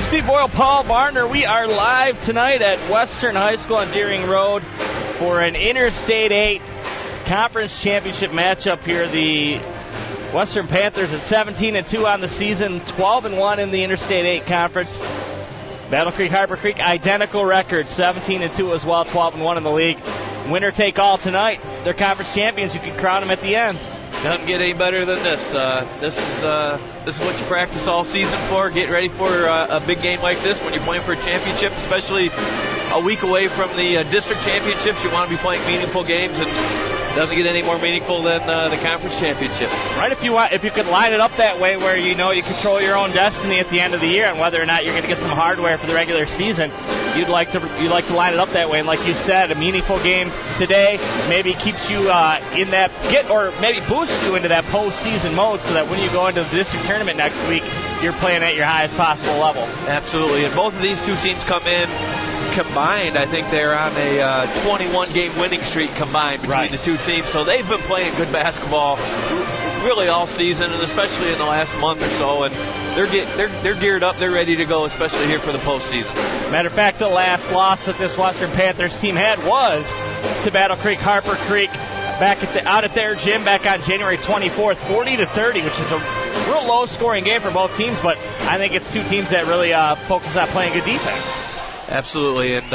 Steve Boyle, Paul Barner. We are live tonight at Western High School on Deering Road for an Interstate 8 Conference Championship matchup here. The Western Panthers at 17-2 on the season, 12-1 in the Interstate 8 Conference. Battle Creek, Harper Creek, identical record, 17-2 as well, 12-1 in the league. Winner take all tonight. They're conference champions. You can crown them at the end. Doesn't get any better than this. This is what you practice all season for. Get ready for a big game like this when you're playing for a championship, especially a week away from the district championships. You want to be playing meaningful games, and doesn't get any more meaningful than the conference championship. Right, if you could line it up that way where you know you control your own destiny at the end of the year and whether or not you're going to get some hardware for the regular season, you'd like to line it up that way. And like you said, a meaningful game today maybe keeps you in that or maybe boosts you into that postseason mode so that when you go into the district tournament next week, you're playing at your highest possible level. Absolutely, and both of these two teams come in combined. I think they're on a 21-game winning streak combined between the two teams. So they've been playing good basketball really all season, and especially in the last month or so. And they're geared up. They're ready to go, especially here for the postseason. Matter of fact, the last loss that this Western Panthers team had was to Battle Creek, Harper Creek, back out at their gym back on January 24th, 40-30, which is a real low-scoring game for both teams. But I think it's two teams that really focus on playing good defense. Absolutely, and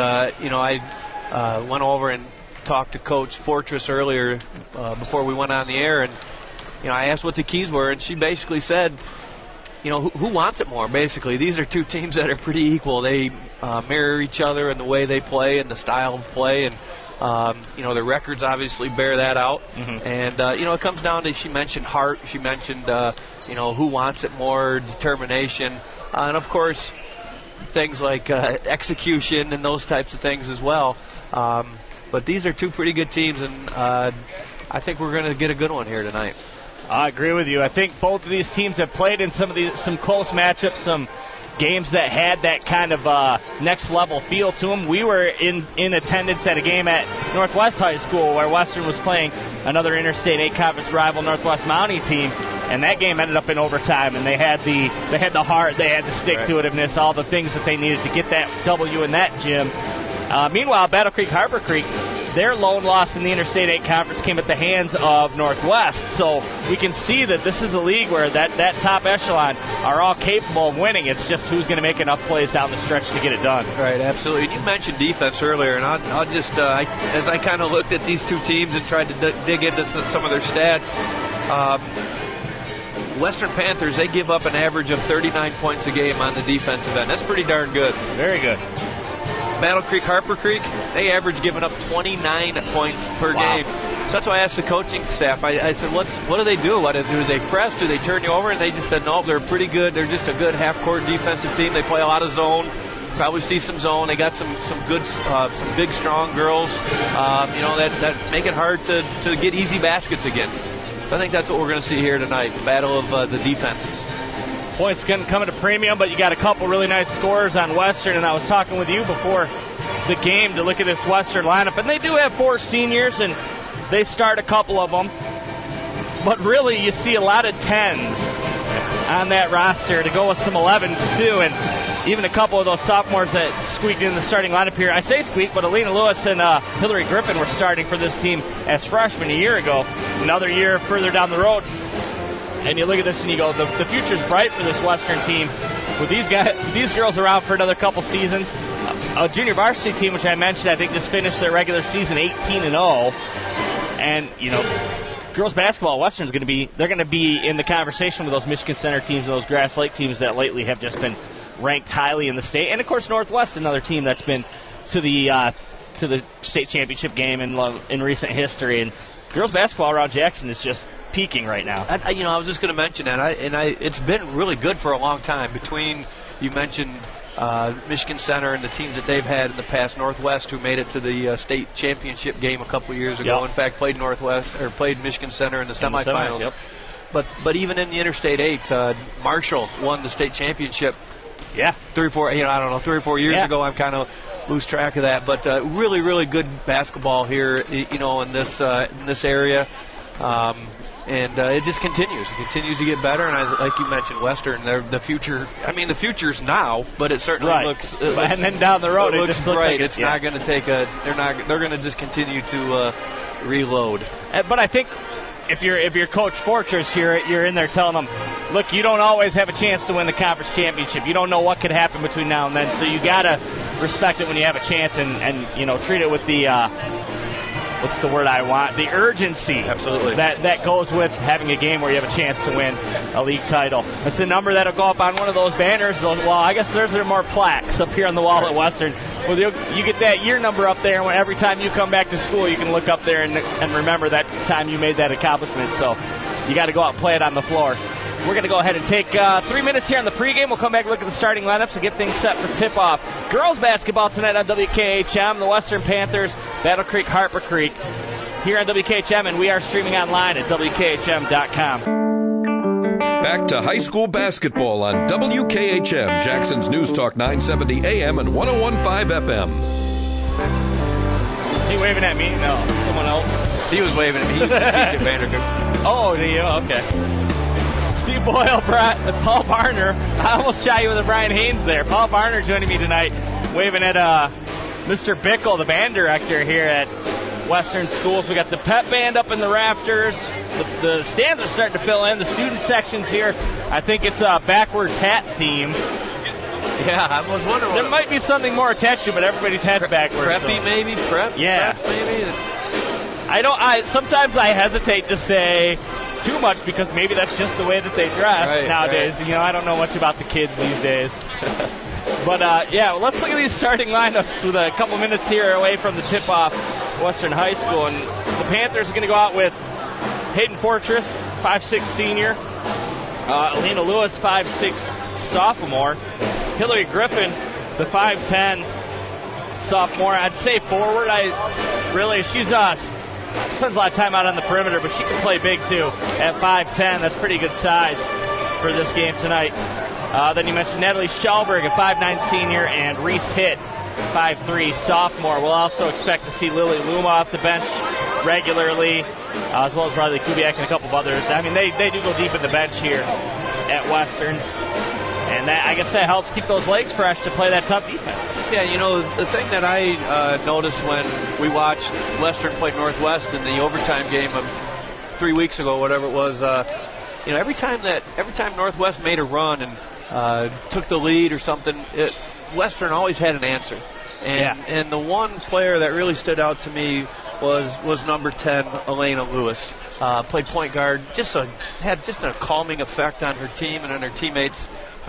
I went over and talked to Coach Fortress earlier before we went on the air, and I asked what the keys were, and she basically said, who wants it more? Basically, these are two teams that are pretty equal. They mirror each other in the way they play and the style of play, and their records obviously bear that out. Mm-hmm. And it comes down to, she mentioned heart, she mentioned who wants it more, determination, and of course things like execution and those types of things as well. But these are two pretty good teams, and I think we're going to get a good one here tonight. I agree with you. I think both of these teams have played in some close matchups, some games that had that kind of next level feel to them. We were in attendance at a game at Northwest High School where Western was playing another Interstate 8 Conference rival, Northwest Mountie team, and that game ended up in overtime. And they had the heart, they had the stick-to-itiveness, all the things that they needed to get that W in that gym. Meanwhile, Battle Creek, Harper Creek, their lone loss in the Interstate 8 Conference came at the hands of Northwest. So we can see that this is a league where that top echelon are all capable of winning. It's just who's going to make enough plays down the stretch to get it done. Right, absolutely. And you mentioned defense earlier, and I'll just, as I kind of looked at these two teams and tried to dig into some of their stats, Western Panthers, they give up an average of 39 points a game on the defensive end. That's pretty darn good. Very good. Battle Creek, Harper Creek, they average giving up 29 points per game. So that's why I asked the coaching staff. I said, what do they do? Do they press? Do they turn you over? And they just said, no, they're pretty good. They're just a good half-court defensive team. They play a lot of zone. Probably see some zone. They got some good, some big, strong girls. That make it hard to get easy baskets against. So I think that's what we're going to see here tonight, the battle of the defenses. Points going to come at a premium, but you got a couple really nice scorers on Western, and I was talking with you before the game to look at this Western lineup, and they do have 4 seniors, and they start a couple of them, but really you see a lot of 10s on that roster to go with some 11s too, and even a couple of those sophomores that squeaked in the starting lineup here. I say squeak, but Alina Lewis and Hillary Griffin were starting for this team as freshmen a year ago. Another year further down the road, and you look at this and you go, the future's bright for this Western team with these girls around for another couple seasons. A junior varsity team, which I mentioned, I think just finished their regular season 18-0, and girls basketball, Western's going to be in the conversation with those Michigan Center teams and those Grass Lake teams that lately have just been ranked highly in the state, and of course Northwest, another team that's been to the state championship game in recent history. And girls basketball around Jackson is just peaking right now. I was just going to mention that, it's been really good for a long time. Between, you mentioned Michigan Center and the teams that they've had in the past, Northwest, who made it to the state championship game a couple years ago. Yep. In fact, played Michigan Center in the semifinals. Yep. But even in the Interstate 8, Marshall won the state championship. Yeah, 3 or 4 years ago. I'm kind of lose track of that, but really, really good basketball here, in this area. And it just continues. It continues to get better. And like you mentioned, Western, the future. I mean, the future's now, but it certainly looks. And then down the road, it just looks bright. like it's not going to take a. They're going to just continue to reload. But I think if you're Coach Fortress, you're in there telling them, look, you don't always have a chance to win the conference championship. You don't know what could happen between now and then, so you got to respect it when you have a chance and treat it with the. What's the word I want? The urgency. Absolutely. That goes with having a game where you have a chance to win a league title. It's a number that'll go up on one of those banners. Well, I guess there's more plaques up here on the wall at Western. Well, you get that year number up there, and every time you come back to school, you can look up there and remember that time you made that accomplishment. So you got to go out and play it on the floor. We're going to go ahead and take 3 minutes here on the pregame. We'll come back and look at the starting lineups and get things set for tip-off. Girls basketball tonight on WKHM. The Western Panthers, Battle Creek, Harper Creek here on WKHM, and we are streaming online at WKHM.com. Back to high school basketball on WKHM, Jackson's News Talk 970 AM and 101.5 FM. Is he waving at me? No, someone else. He was waving at me. He used to teach at Vanderbilt. Oh, do you? Okay. Steve Boyle, Paul Barner. I almost shot you with a Brian Haynes there. Paul Barner joining me tonight, waving at Mr. Bickle, the band director here at Western Schools. We got the pep band up in the rafters. The stands are starting to fill in. The student sections here, I think it's a backwards hat theme. Yeah, I was wondering. There might be something more attached to it, but everybody's hat's backwards. Preppy, so. Maybe? Prep? Yeah. Prep, maybe? Sometimes I hesitate to say too much because maybe that's just the way that they dress nowadays. Right. I don't know much about the kids these days. But, let's look at these starting lineups with a couple minutes here away from the tip-off Western High School. And the Panthers are going to go out with Hayden Fortress, 5'6" senior. Alina Lewis, 5'6" sophomore. Hillary Griffin, the 5'10" sophomore. I'd say forward. She's spends a lot of time out on the perimeter, but she can play big too at 5'10". That's pretty good size for this game tonight. Then you mentioned Natalie Schellberg, a 5'9" senior, and Reese Hitt, 5'3" sophomore. We'll also expect to see Lily Luma off the bench regularly, as well as Riley Kubiak and a couple of others. I mean, they do go deep in the bench here at Western. And I guess that helps keep those legs fresh to play that tough defense. Yeah, the thing that I noticed when we watched Western play Northwest in the overtime game of 3 weeks ago, whatever it was, every time Northwest made a run and took the lead or something, Western always had an answer. And the one player that really stood out to me was number 10, Elena Lewis. Played point guard, had a calming effect on her team and on her teammates.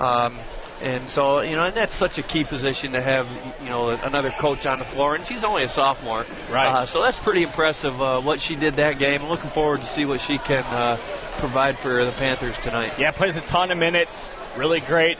And so, and that's such a key position to have, another coach on the floor. And she's only a sophomore. Right. So that's pretty impressive what she did that game. I'm looking forward to see what she can provide for the Panthers tonight. Yeah, plays a ton of minutes. Really great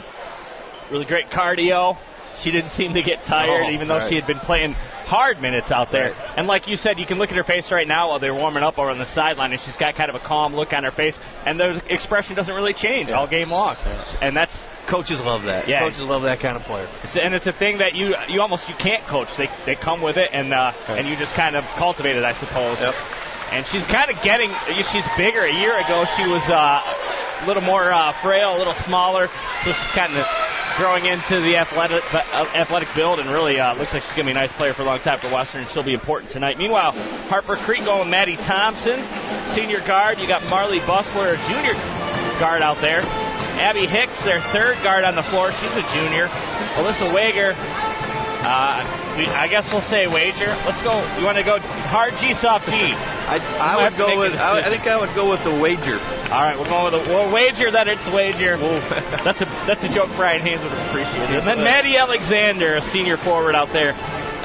cardio. She didn't seem to get tired, even though she had been playing hard minutes out there. Right. And like you said, you can look at her face right now while they're warming up over on the sideline, and she's got kind of a calm look on her face, and the expression doesn't really change all game long. Yeah. And that's coaches love that. Yeah. Coaches love that kind of player. And it's a thing that you can't coach. They come with it, and you just kind of cultivate it, I suppose. Yep. And she's kind of she's bigger. A year ago, she was a little more frail, a little smaller, so she's kind of growing into the athletic build, and really looks like she's going to be a nice player for a long time for Western, and she'll be important tonight. Meanwhile, Harper Creek going with Maddie Thompson, senior guard. You got Marley Bustler, a junior guard out there. Abby Hicks, their third guard on the floor. She's a junior. Alyssa Wager, I guess we'll say wager. Let's go. You want to go hard G, soft G? I think I would go with the wager. All right, we're going with we'll wager that it's wager. That's a joke Brian Haynes would appreciate. And then Maddie Alexander, a senior forward out there,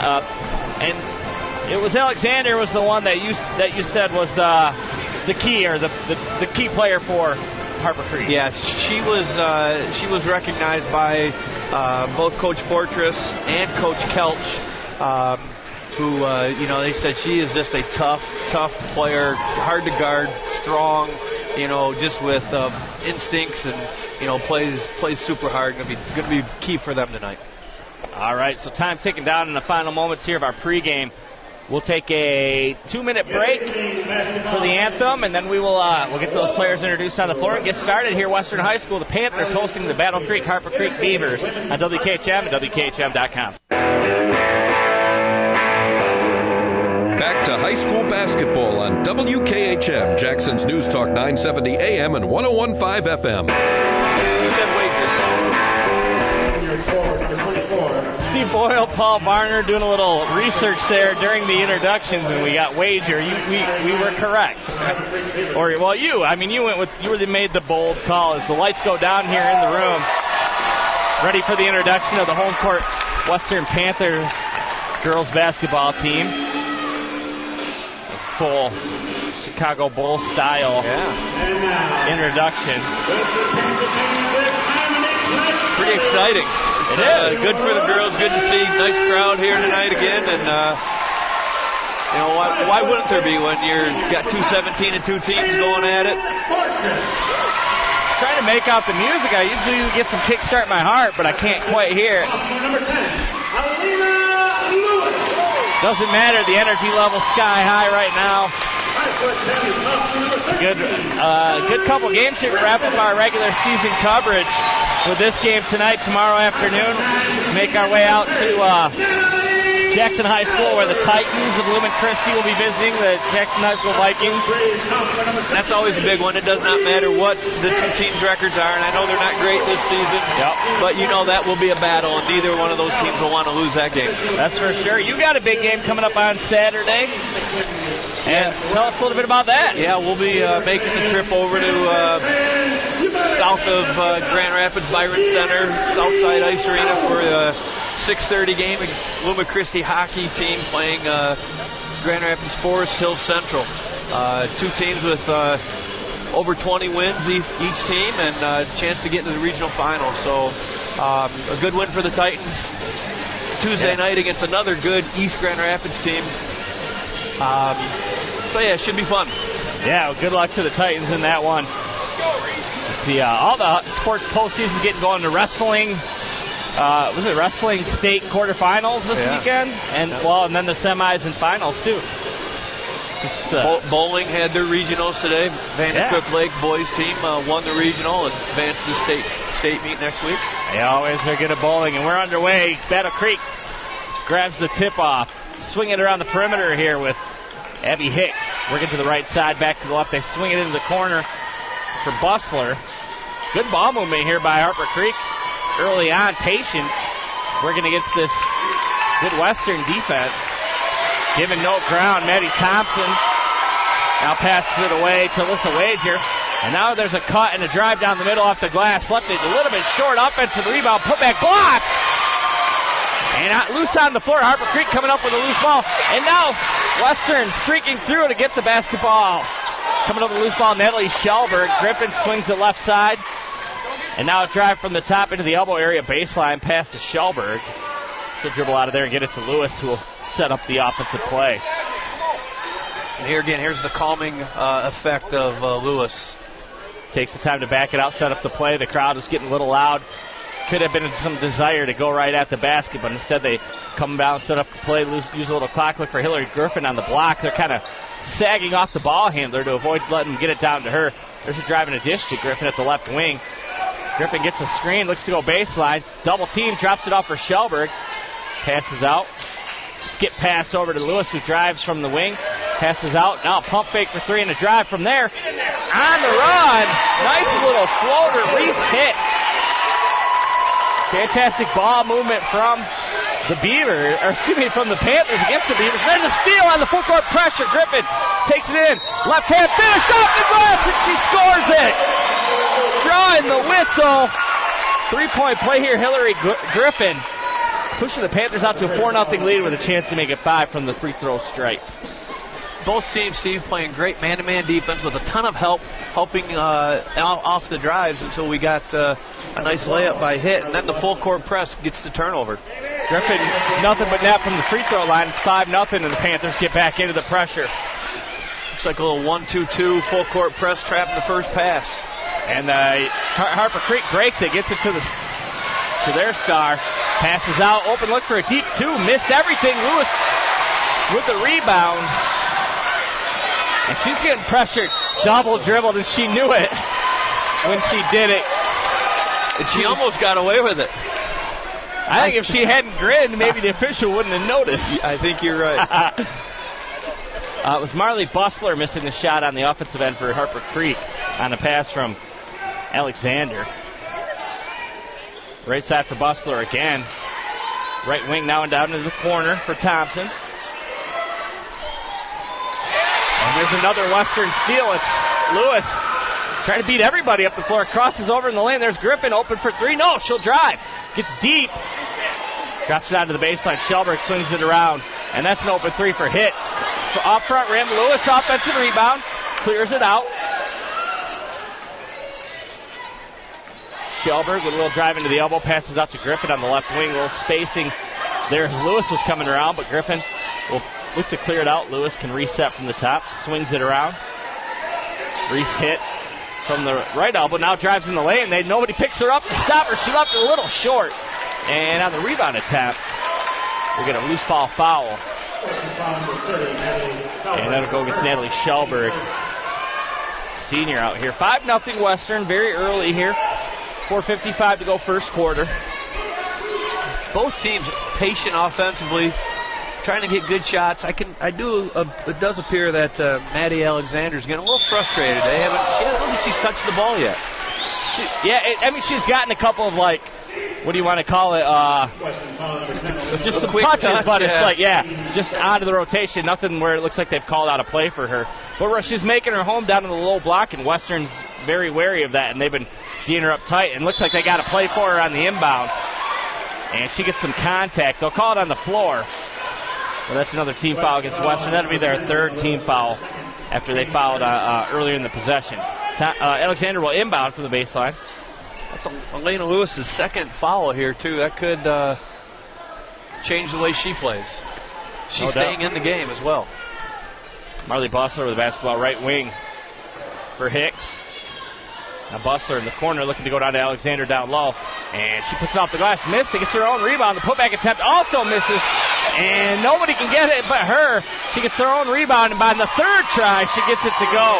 and it was Alexander was the one that you said was the key or the key player for Harper Creek. Yeah, she was recognized by both Coach Fortress and Coach Kelch, who they said she is just a tough player, hard to guard, strong. Just with instincts and plays super hard. Going to be key for them tonight. All right, so time ticking down in the final moments here of our pregame. We'll take a 2-minute break for the anthem, and then we'll get those players introduced on the floor and get started here. Western High School, the Panthers hosting the Battle Creek Harper Creek Beavers on WKHM and WKHM.com. Back to high school basketball on WKHM, Jackson's News Talk 970 AM and 101.5 FM. Steve Boyle, Paul Varner doing a little research there during the introductions, and we got wager. We were correct. You made the bold call as the lights go down here in the room. Ready for the introduction of the home court Western Panthers girls basketball team. Full Chicago Bull style introduction. Pretty exciting. It is. Good for the girls. Good to see. Nice crowd here tonight again. And, why wouldn't there be when you've got 217 and two teams going at it? Trying to make out the music. I usually get some kickstart my heart, but I can't quite hear it. Doesn't matter. The energy level sky high right now. It's a good couple games here to wrap up our regular season coverage with this game tonight, tomorrow afternoon. Make our way out to Jackson High School, where the Titans of Lumen Christi will be visiting the Jackson High School Vikings. That's always a big one. It does not matter what the two teams' records are, and I know they're not great this season, but that will be a battle, and neither one of those teams will want to lose that game. That's for sure. You got a big game coming up on Saturday. And tell us a little bit about that. Yeah, we'll be making the trip over to south of Grand Rapids Byron Center, Southside Ice Arena for a 6:30 game. Lumen Christi hockey team playing Grand Rapids Forest Hill Central. Two teams with over 20 wins each team, and a chance to get into the regional final. So a good win for the Titans Tuesday night against another good East Grand Rapids team. It should be fun. Yeah, well, good luck to the Titans in that one. All the sports postseason getting going to wrestling. Was it wrestling state quarterfinals this weekend? And then the semis and finals too. Bowling had their regionals today. Vandercook Lake boys team won the regional and advanced to the state meet next week. They always are good at bowling, and we're underway. Battle Creek grabs the tip off, swinging it around the perimeter here with Abby Hicks working to the right side, back to the left. They swing it into the corner for Bustler. Good ball movement here by Harper Creek early on. Patience working against this good Western defense. Giving no ground. Maddie Thompson now passes it away to Alyssa Wager. And now there's a cut and a drive down the middle off the glass. Left it a little bit short. Offensive rebound. Putback block. And loose on the floor. Harper Creek coming up with a loose ball. And now Western streaking through to get the basketball. Coming up with a loose ball, Natalie Schellberg. Griffin swings it left side. And now a drive from the top into the elbow area baseline pass to Schellberg. She'll dribble out of there and get it to Lewis, who will set up the offensive play. And here again, here's the calming effect of Lewis. Takes the time to back it out, set up the play. The crowd is getting a little loud. Could have been some desire to go right at the basket, but instead they come down, set up the play, use a little clock look for Hillary Griffin on the block. They're kind of sagging off the ball handler to avoid letting them get it down to her. There's a drive and a dish to Griffin at the left wing. Griffin gets a screen, looks to go baseline. Double team, drops it off for Schellberg. Passes out. Skip pass over to Lewis, who drives from the wing. Passes out. Now a pump fake for three and a drive from there. On the run. Nice little floater. Reese hit. Fantastic ball movement from the from the Panthers against the Beavers. There's a steal on the full court pressure. Griffin takes it in. Left hand finish off the glass, and she scores it. Drawing the whistle. 3-point play here. Hillary Griffin pushing the Panthers out to a 4-0 lead with a chance to make it 5 from the free throw stripe. Both teams, Steve, playing great man-to-man defense with a ton of helping off the drives until we got a nice layup by Hit, and then the full court press gets the turnover. Griffin, nothing but net from the free throw line. It's 5-0, and the Panthers get back into the pressure. Looks like a little 1-2-2 full court press trap in the first pass. And Harper Creek breaks it, gets it to their star. Passes out, open look for a deep two, missed everything. Lewis with the rebound. And she's getting pressured, double dribbled, and she knew it when she did it. And she almost got away with it. I think if she hadn't grinned, maybe the official wouldn't have noticed. I think you're right. It was Marley Bustler missing the shot on the offensive end for Harper Creek on a pass from Alexander. Right side for Bustler again. Right wing now and down into the corner for Thompson. And there's another Western steal. It's Lewis trying to beat everybody up the floor. Crosses over in the lane. There's Griffin open for three. No, she'll drive. Gets deep. Drops it out to the baseline. Shelberg swings it around. And that's an open three for Hit. Off front rim. Lewis offensive rebound. Clears it out. Shelberg with a little drive into the elbow. Passes out to Griffin on the left wing. A little spacing there as Lewis was coming around. But Griffin will look to clear it out. Lewis can reset from the top. Swings it around. Reese Hit from the right elbow. Now drives in the lane. Nobody picks her up to stop her. She left it a little short. And on the rebound attempt, we're going to loose ball foul. And that'll go against Natalie Shelberg, senior out here. 5-0 Western, very early here. 4:55 to go first quarter. Both teams patient offensively, trying to get good shots. It does appear that Maddie Alexander's getting a little frustrated. I don't think she's touched the ball yet. She's gotten a couple of, like, what do you want to call it? Just some touches, but yeah. It's just out of the rotation. Nothing where it looks like they've called out a play for her. But she's making her home down in the low block, and Western's very wary of that, and they've been D'ing her up tight. And looks like they got a play for her on the inbound. And she gets some contact. They'll call it on the floor. Well, that's another team foul against Western. That'll be their third team foul after they fouled earlier in the possession. Alexander will inbound from the baseline. That's Elena Lewis's second foul here, too. That could change the way she plays. She's staying in the game as well. Marley Bustler with the basketball, right wing for Hicks. Now Bustler in the corner looking to go down to Alexander down low. And she puts it off the glass, missing. Gets her own rebound. The putback attempt also misses. And nobody can get it but her. She gets her own rebound, and by the third try, she gets it to go.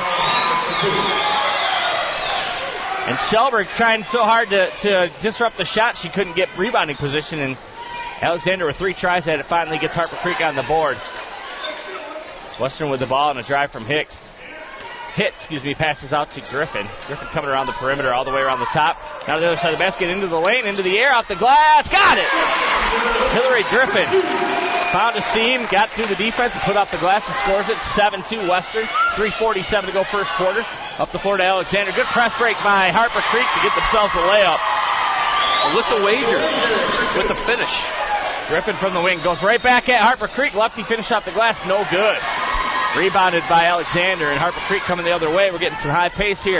And Shelberg trying so hard to disrupt the shot, she couldn't get rebounding position. And Alexander with 3 tries at it finally gets Harper Creek on the board. Western with the ball and a drive from Hicks. Passes out to Griffin. Griffin coming around the perimeter all the way around the top. Now to the other side of the basket, into the lane, into the air, off the glass. Got it! Hillary Griffin found a seam, got through the defense, and put off the glass and scores it. 7-2 Western. 3:47 to go first quarter. Up the floor to Alexander. Good press break by Harper Creek to get themselves a layup. Alyssa Wager with the finish. Griffin from the wing goes right back at Harper Creek. Lefty finish off the glass, no good. Rebounded by Alexander, and Harper Creek coming the other way. We're getting some high pace here.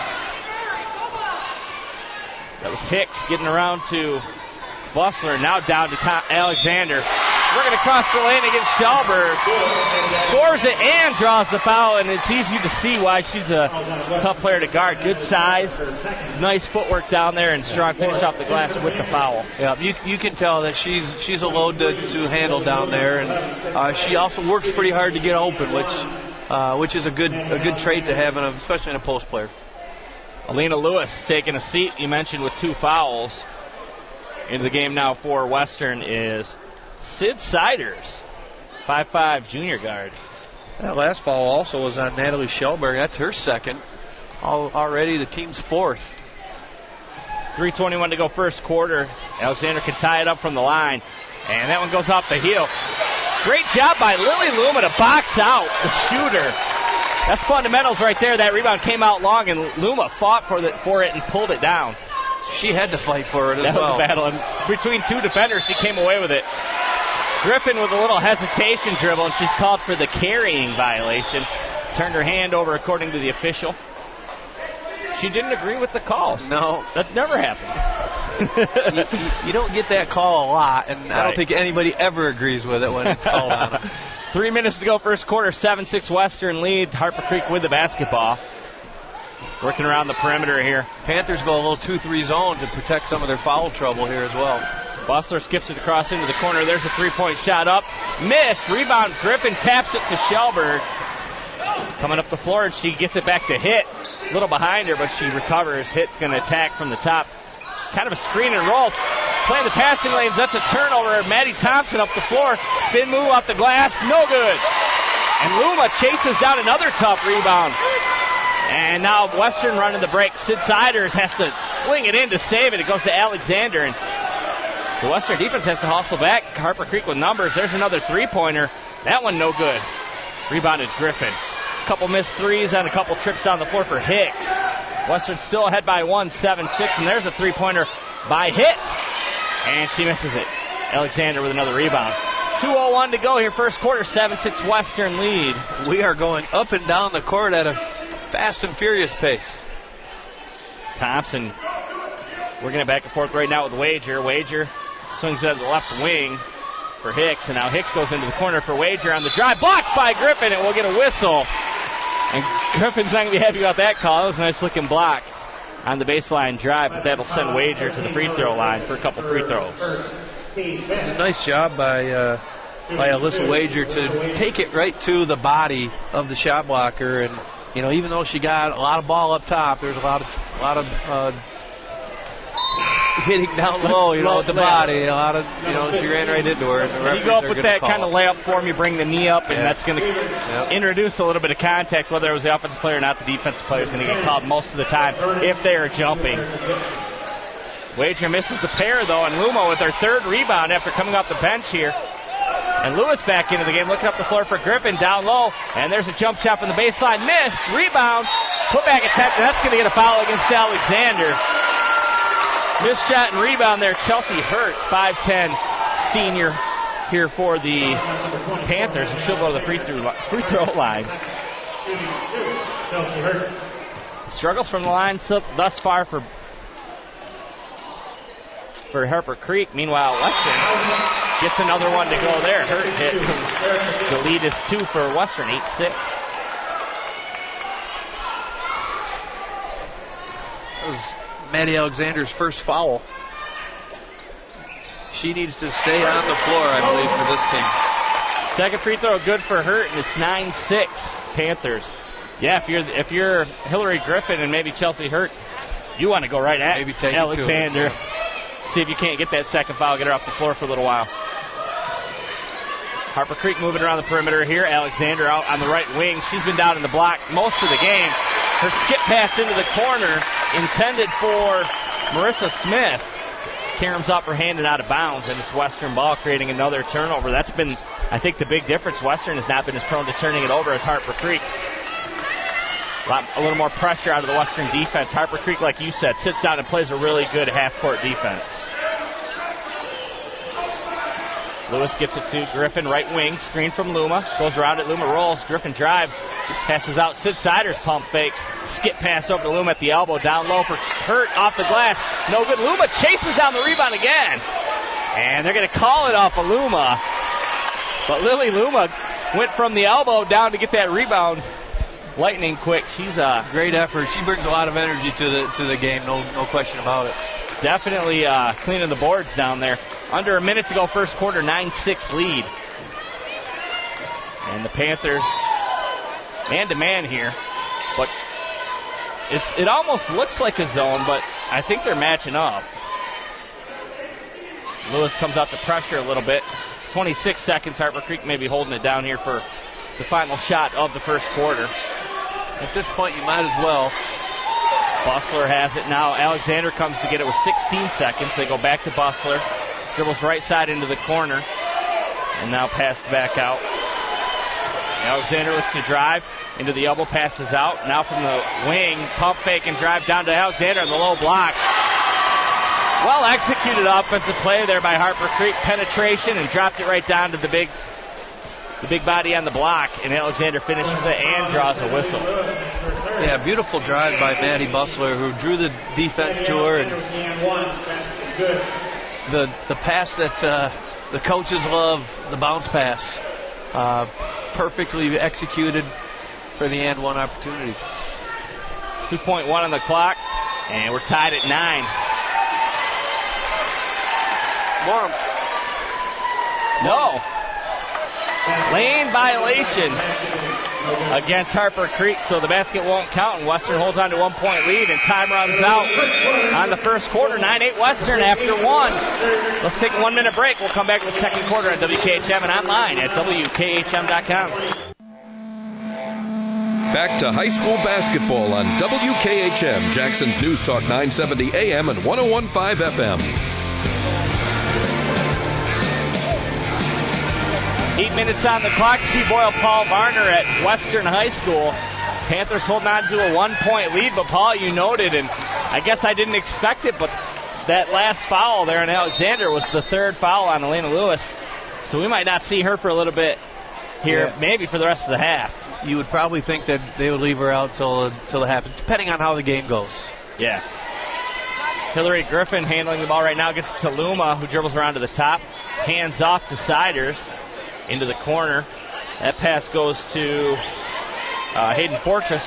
That was Hicks getting around to Bustler. Now down to Alexander. Working across the lane against Shelberg. Scores it and draws the foul, and it's easy to see why she's a tough player to guard. Good size, nice footwork down there, and strong finish off the glass with the foul. Yeah, you can tell that she's a load to handle down there, and she also works pretty hard to get open, which is a good trait to have, especially in a post player. Alina Lewis taking a seat, you mentioned, with 2 fouls. Into the game now for Western is Sid Siders, 5'5" junior guard. That last foul also was on Natalie Shelberg. That's her second. Already the team's fourth. 3:21 to go first quarter. Alexander can tie it up from the line. And that one goes off the heel. Great job by Lily Luma to box out the shooter. That's fundamentals right there. That rebound came out long, and Luma fought for it and pulled it down. She had to fight for it as well. That was a battle. And between 2 defenders, she came away with it. Griffin with a little hesitation dribble, and she's called for the carrying violation. Turned her hand over according to the official. She didn't agree with the call. No. That never happens. you don't get that call a lot, and I don't think anybody ever agrees with it when it's called on them. 3 minutes to go first quarter, 7-6 Western lead. Harper Creek with the basketball. Working around the perimeter here. Panthers go a little 2-3 zone to protect some of their foul trouble here as well. Bustler skips it across into the corner. There's a three-point shot up. Missed. Rebound. Griffin taps it to Shelberg. Coming up the floor, and she gets it back to Hitt. A little behind her, but she recovers. Hitt's going to attack from the top. Kind of a screen and roll. Playing the passing lanes. That's a turnover. Maddie Thompson up the floor. Spin move off the glass. No good. And Luma chases down another tough rebound. And now Western running the break. Sid Siders has to fling it in to save it. It goes to Alexander. And the Western defense has to hustle back. Harper Creek with numbers. There's another three-pointer. That one no good. Rebounded Griffin. A couple missed threes and a couple trips down the floor for Hicks. Western still ahead by 1, 7-6. And there's a three-pointer by Hitt. And she misses it. Alexander with another rebound. 2:01 to go here, first quarter, 7-6 Western lead. We are going up and down the court at a fast and furious pace. Thompson working it back and forth right now with Wager. Wager swings it at the left wing for Hicks, and now Hicks goes into the corner for Wager on the drive. Blocked by Griffin, and we'll get a whistle. And Griffin's not going to be happy about that call. That was a nice-looking block on the baseline drive, but that'll send Wager to the free throw line for a couple free throws. It's a nice job by Alyssa Wager to take it right to the body of the shot blocker, and even though she got a lot of ball up top, there's a lot of hitting down low, with the body. A lot of, she ran right into her. And you go up with that kind of layup form, you bring the knee up, and that's going to introduce a little bit of contact. Whether it was the offensive player or not, the defensive player is going to get called most of the time if they are jumping. Wager misses the pair, though, and Luma with her third rebound after coming off the bench here. And Lewis back into the game, looking up the floor for Griffin, down low, and there's a jump shot from the baseline. Missed, rebound, put back attempt, and that's going to get a foul against Alexander. Missed shot and rebound there, Chelsea Hurt, 5'10", senior here for the Panthers, and she'll go to the free throw line. Struggles from the line thus far for Harper Creek. Meanwhile, Western gets another one to go there. Hurt hits, and the lead is 2 for Western, 8-6. That was Maddie Alexander's first foul. She needs to stay on the floor, I believe, for this team. Second free throw good for Hurt, and it's 9-6 Panthers. Yeah, if you're Hillary Griffin and maybe Chelsea Hurt, you want to go right at maybe take Alexander. See if you can't get that second foul, get her off the floor for a little while. Harper Creek moving around the perimeter here. Alexander out on the right wing. She's been down in the block most of the game. Her skip pass into the corner intended for Marissa Smith. Karam's up her hand and out of bounds, and it's Western ball creating another turnover. That's been, I think, the big difference. Western has not been as prone to turning it over as Harper Creek. A little more pressure out of the Western defense. Harper Creek, like you said, sits down and plays a really good half-court defense. Lewis gets it to Griffin, right wing, screen from Luma, goes around it, Luma rolls, Griffin drives, passes out, Sid Siders pump fakes, skip pass over to Luma at the elbow, down low for Hurt, off the glass, no good. Luma chases down the rebound again, and they're going to call it off of Luma, but Lily Luma went from the elbow down to get that rebound lightning quick. She's a great effort. She brings a lot of energy to the game, no question about it. Definitely cleaning the boards down there. Under a minute to go, first quarter, 9-6 lead. And the Panthers man-to-man here. But it almost looks like a zone, but I think they're matching up. Lewis comes out to pressure a little bit. 26 seconds. Harper Creek may be holding it down here for the final shot of the first quarter. At this point, you might as well. Bustler has it now. Alexander comes to get it with 16 seconds. They go back to Bustler. Dribbles right side into the corner. And now passed back out. Alexander looks to drive into the elbow, passes out. Now from the wing, pump fake and drive down to Alexander in the low block. Well executed offensive play there by Harper Creek. Penetration and dropped it right down to the big body on the block. And Alexander finishes it and draws a whistle. Yeah, beautiful drive by Maddie Bustler, who drew the defense to her. And the pass that the coaches love, the bounce pass, perfectly executed for the and one opportunity. 2.1 on the clock, and we're tied at 9. More. No. Lane violation against Harper Creek, so the basket won't count, and Western holds on to 1 point lead, and time runs out on the first quarter. 9-8 Western after one. Let's take a 1 minute break. We'll come back with the second quarter at WKHM and online at WKHM.com. Back to high school basketball on WKHM, Jackson's News Talk 970 AM and 101.5 FM. 8 minutes on the clock. Steve Boyle, Paul Varner at Western High School. Panthers holding on to a 1 point lead, but Paul, you noted, and I guess I didn't expect it, but that last foul there on Alexander was the third foul on Elena Lewis. So we might not see her for a little bit here, maybe for the rest of the half. You would probably think that they would leave her out till the half, depending on how the game goes. Yeah. Hillary Griffin handling the ball right now, gets to Luma, who dribbles around to the top. Hands off to Siders into the corner. That pass goes to Hayden Fortress.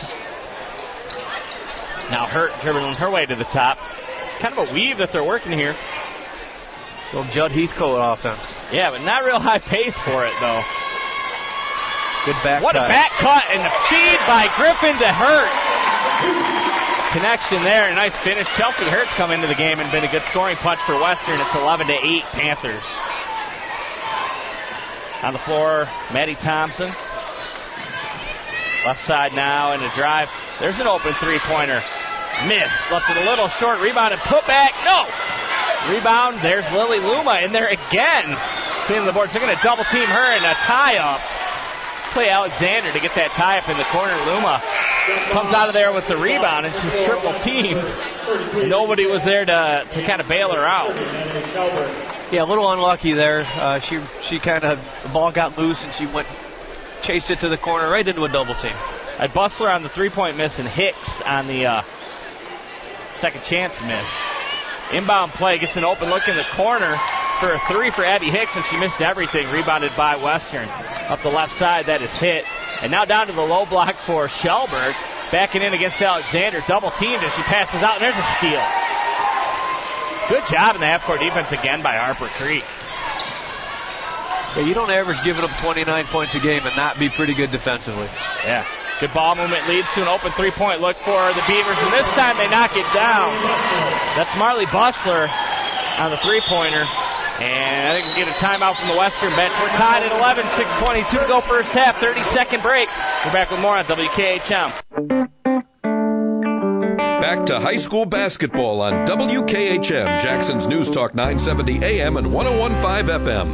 Now Hurt dribbling her way to the top. Kind of a weave that they're working here. Little Judd Heathcote offense. Yeah, but not real high pace for it, though. Good back What cut. a back cut and a feed by Griffin to Hurt. Connection there, a nice finish. Chelsea Hurt's come into the game and been a good scoring punch for Western. It's 11-8 Panthers. On the floor, Maddie Thompson. Left side now and a drive. There's an open three-pointer. Missed. Left it a little short. Rebound and put back. No! Rebound. There's Lily Luma in there again. Cleaning the boards. They're going to double team her and a tie-up. Play Alexander to get that tie-up in the corner. Luma comes out of there with the rebound, and she's triple teamed. Nobody was there to kind of bail her out. Yeah, a little unlucky there. She kind of, the ball got loose and she chased it to the corner right into a double team. I Bustler on the three-point miss and Hicks on the second chance miss. Inbound play, gets an open look in the corner for a three for Abby Hicks, and she missed everything. Rebounded by Western. Up the left side, that is hit. And now down to the low block for Shellberg. Backing in against Alexander. Double teamed, and she passes out, and there's a steal. Good job in the half-court defense again by Harper Creek. Yeah, you don't average giving up 29 points a game and not be pretty good defensively. Yeah. Good ball movement leads to an open three-point look for the Beavers, and this time they knock it down. That's Marley Bustler on the three-pointer. And I think we get a timeout from the Western bench. We're tied at 11, 6:22 to go first half, 30-second break. We're back with more on WKHM. Back to high school basketball on WKHM, Jackson's News Talk 970 AM and 101.5 FM.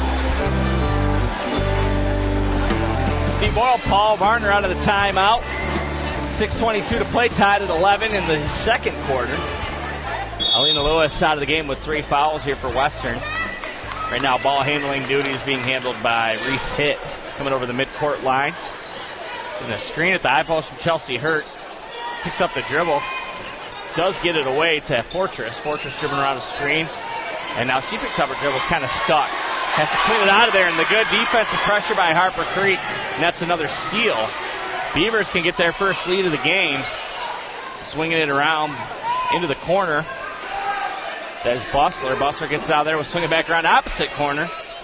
Steve Boyle, Paul Varner out of the timeout. 6:22 to play, tied at 11 in the second quarter. Alina Lewis out of the game with 3 fouls here for Western. Right now, ball handling duties being handled by Reese Hitt, coming over the midcourt line. And a screen at the high post from Chelsea Hurt. Picks up the dribble. Does get it away to Fortress. Fortress dribbling around the screen. And now she picks up her dribble, kind of stuck. Has to clean it out of there, and the good defensive pressure by Harper Creek. And that's another steal. Beavers can get their first lead of the game. Swinging it around into the corner. There's Bustler. Bustler gets it out there. We'll swing it back around opposite corner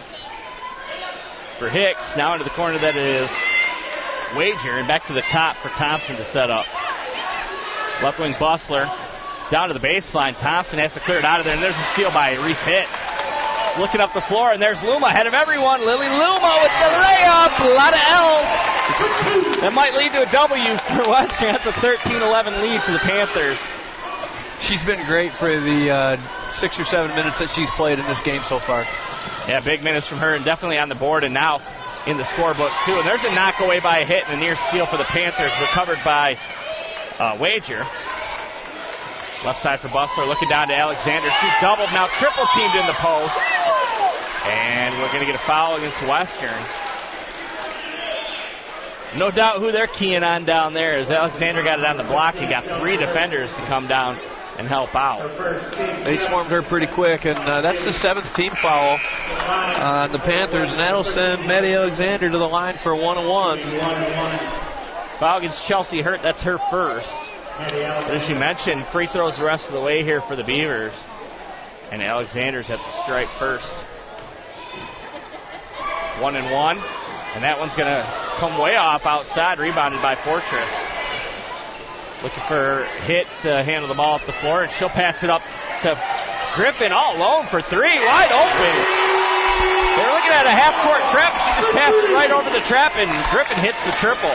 for Hicks. Now into the corner that is Wager. And back to the top for Thompson to set up. Left wing Bustler down to the baseline. Thompson has to clear it out of there. And there's a steal by Reese Hitt. Looking up the floor, and there's Luma ahead of everyone. Lily Luma with the layup. A lot of L's. That might lead to a W for Western. That's a 13-11 lead for the Panthers. She's been great for the 6 or 7 minutes that she's played in this game so far. Yeah, big minutes from her, and definitely on the board, and now in the scorebook too. And there's a knock away by a hit and a near steal for the Panthers, recovered by Wager. Left side for Bustler, looking down to Alexander. She's doubled, now triple teamed in the post. And we're going to get a foul against Western. No doubt who they're keying on down there. As Alexander got it on the block, he got 3 defenders to come down and help out. They swarmed her pretty quick, and that's the 7th team foul on the Panthers, and that'll send Maddie Alexander to the line for a 1-on-1. Foul against Chelsea Hurt, that's her first. But as you mentioned, free throws the rest of the way here for the Beavers. And Alexander's at the stripe first. 1-1. And that one's going to come way off outside, rebounded by Fortress. Looking for Hitt to handle the ball up the floor, and she'll pass it up to Griffin all alone for three, wide open. They're looking at a half-court trap. She just passed it right over the trap, and Griffin hits the triple.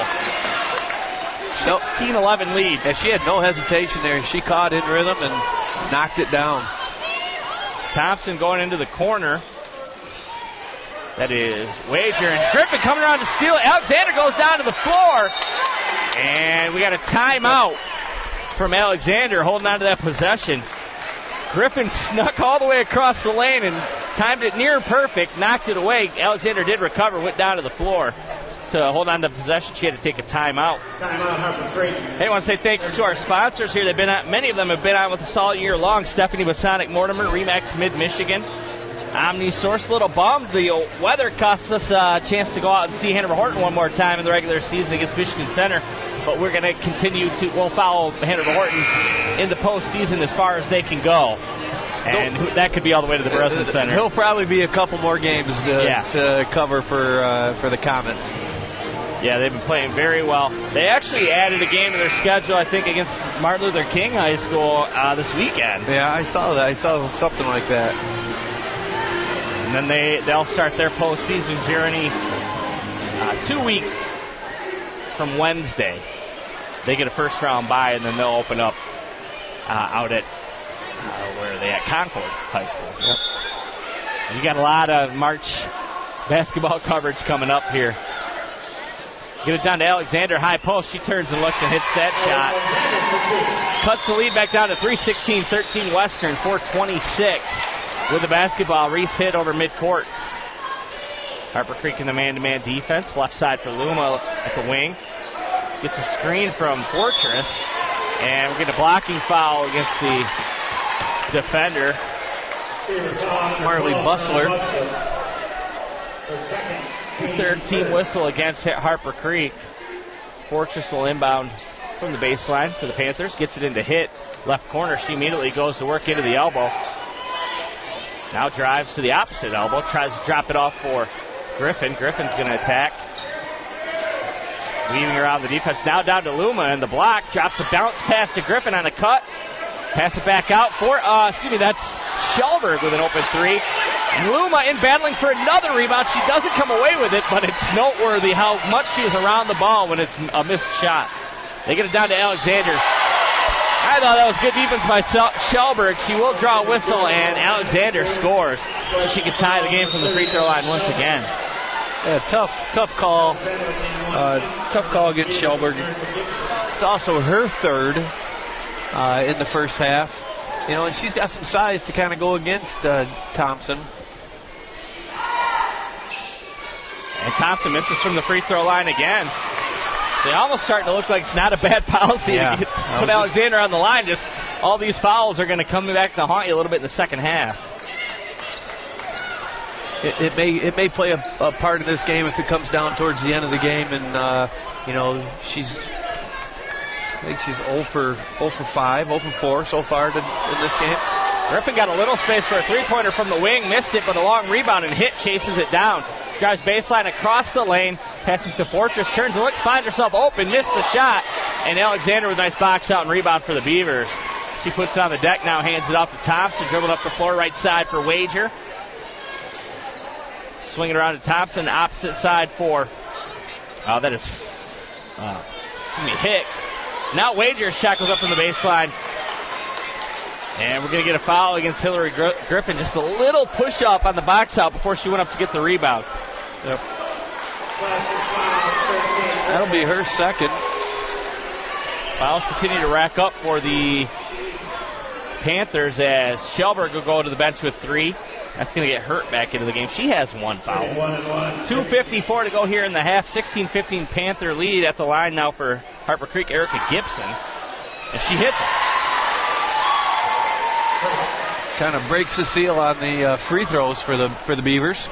16-11 lead. And she had no hesitation there. She caught in rhythm and knocked it down. Thompson going into the corner. That is Wager, and Griffin coming around to steal it. Alexander goes down to the floor, and we got a timeout from Alexander holding on to that possession. Griffin snuck all the way across the lane and timed it near perfect, knocked it away. Alexander did recover, went down to the floor to hold on to possession. She had to take a timeout. Hey, I want to say thank you to our sponsors here. They've been on, many of them have been on with us all year long. Stephanie Masonic Mortimer, Remax Mid-Michigan, OmniSource. A little bummed the weather cost us a chance to go out and see Hanover Horton one more time in the regular season against Michigan Center. But we're going to continue to, we'll follow Hanover Horton in the postseason as far as they can go. And that could be all the way to the Breslin Center. He'll probably be a couple more games to cover for the Comets. Yeah, they've been playing very well. They actually added a game to their schedule, I think, against Martin Luther King High School this weekend. Yeah, I saw that. I saw something like that. And then they'll start their postseason journey 2 weeks from Wednesday. They get a first-round bye, and then they'll open up out at, where are they at? Concord High School. Yep. And you got a lot of March basketball coverage coming up here. Get it down to Alexander, high post. She turns and looks and hits that shot. Cuts the lead back down to 3:16-13 Western, 4:26 with the basketball. Reese Hitt over midcourt. Harper Creek in the man-to-man defense. Left side for Luma at the wing. Gets a screen from Fortress. And we're getting a blocking foul against the defender, Marley Bustler. Third team whistle against Harper Creek. Fortress will inbound from the baseline for the Panthers. Gets it into Hitt. Left corner. She immediately goes to work into the elbow. Now drives to the opposite elbow. Tries to drop it off for Griffin. Griffin's going to attack. Weaving around the defense. Now down to Luma and the block. Drops a bounce pass to Griffin on a cut. Pass it back out for, that's Schellberg with an open three. And Luma in battling for another rebound. She doesn't come away with it, but it's noteworthy how much she is around the ball when it's a missed shot. They get it down to Alexander. I thought that was good defense by Schellberg. She will draw a whistle, and Alexander scores. So she can tie the game from the free throw line once again. Yeah, tough call. Tough call against Schellberg. It's also her third in the first half. You know, and she's got some size to kind of go against Thompson. And Thompson misses from the free throw line again. They almost starting to look like it's not a bad policy to put Alexander on the line. Just all these fouls are going to come back to haunt you a little bit in the second half. It may play a part of this game if it comes down towards the end of the game, and I think she's 0 for 5, 0 for 4 so far in this game. Griffin got a little space for a three-pointer from the wing, missed it, but a long rebound, and Hitt chases it down. Drives baseline across the lane, passes to Fortress, turns and looks, finds herself open, missed the shot, and Alexander with a nice box out and rebound for the Beavers. She puts it on the deck now, hands it off to Thompson, dribbled up the floor, right side for Wager. Swinging around to Thompson, opposite side for, Hicks. Now Wager's shot goes up from the baseline. And we're going to get a foul against Hillary Griffin. Just a little push-up on the box out before she went up to get the rebound. Yep. That'll be her second. Fouls continue to rack up for the Panthers as Schellberg will go to the bench with 3. That's going to get Hurt back into the game. She has 1 foul. 2:54 to go here in the half. 16-15 Panther lead at the line now for Harper Creek. Erica Gibson. And she hits it. Kind of breaks the seal on the free throws for the Beavers.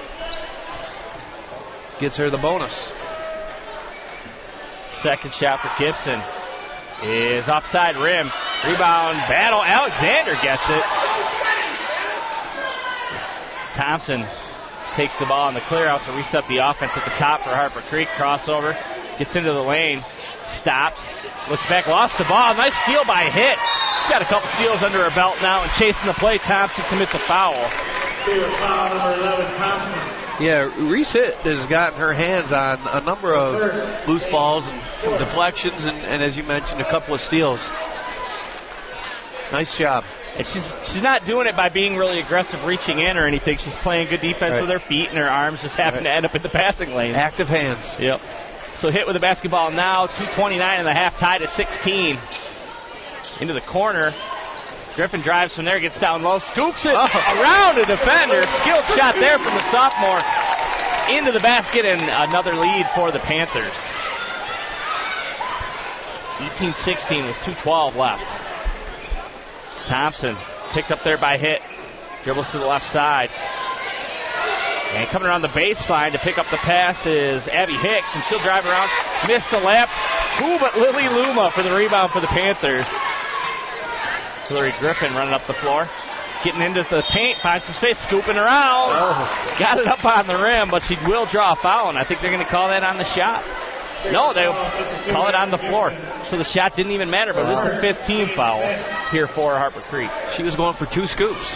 Gets her the bonus. Second shot for Gibson is offside rim. Rebound battle. Alexander gets it. Thompson takes the ball in the clear out to reset the offense at the top for Harper Creek. Crossover, gets into the lane, stops, looks back, lost the ball. Nice steal by Hitt. She's got a couple steals under her belt now, and chasing the play, Thompson commits a foul. Foul number 11, Thompson. Yeah, Reese Hitt has gotten her hands on a number of loose balls and some deflections, and as you mentioned, a couple of steals. Nice job. And she's not doing it by being really aggressive, reaching in or anything. She's playing good defense with her feet, and her arms just happen to end up in the passing lane. Active hands. Yep. So Hitt with the basketball now, 2:29 in the half, tied at 16. Into the corner. Griffin drives from there, gets down low, scoops it around a defender. Skilled shot there from the sophomore into the basket, and another lead for the Panthers. 18-16 with 2:12 left. Thompson picked up there by Hitt. Dribbles to the left side. And coming around the baseline to pick up the pass is Abby Hicks, and she'll drive around. Missed the lap. Ooh, but Lily Luma for the rebound for the Panthers. Hillary Griffin running up the floor. Getting into the paint, finds some space, scooping around. Got it up on the rim, but she will draw a foul, and I think they're going to call that on the shot. No, they'll call it on the floor. So the shot didn't even matter, but it was the 5th team foul here for Harper Creek. She was going for 2 scoops.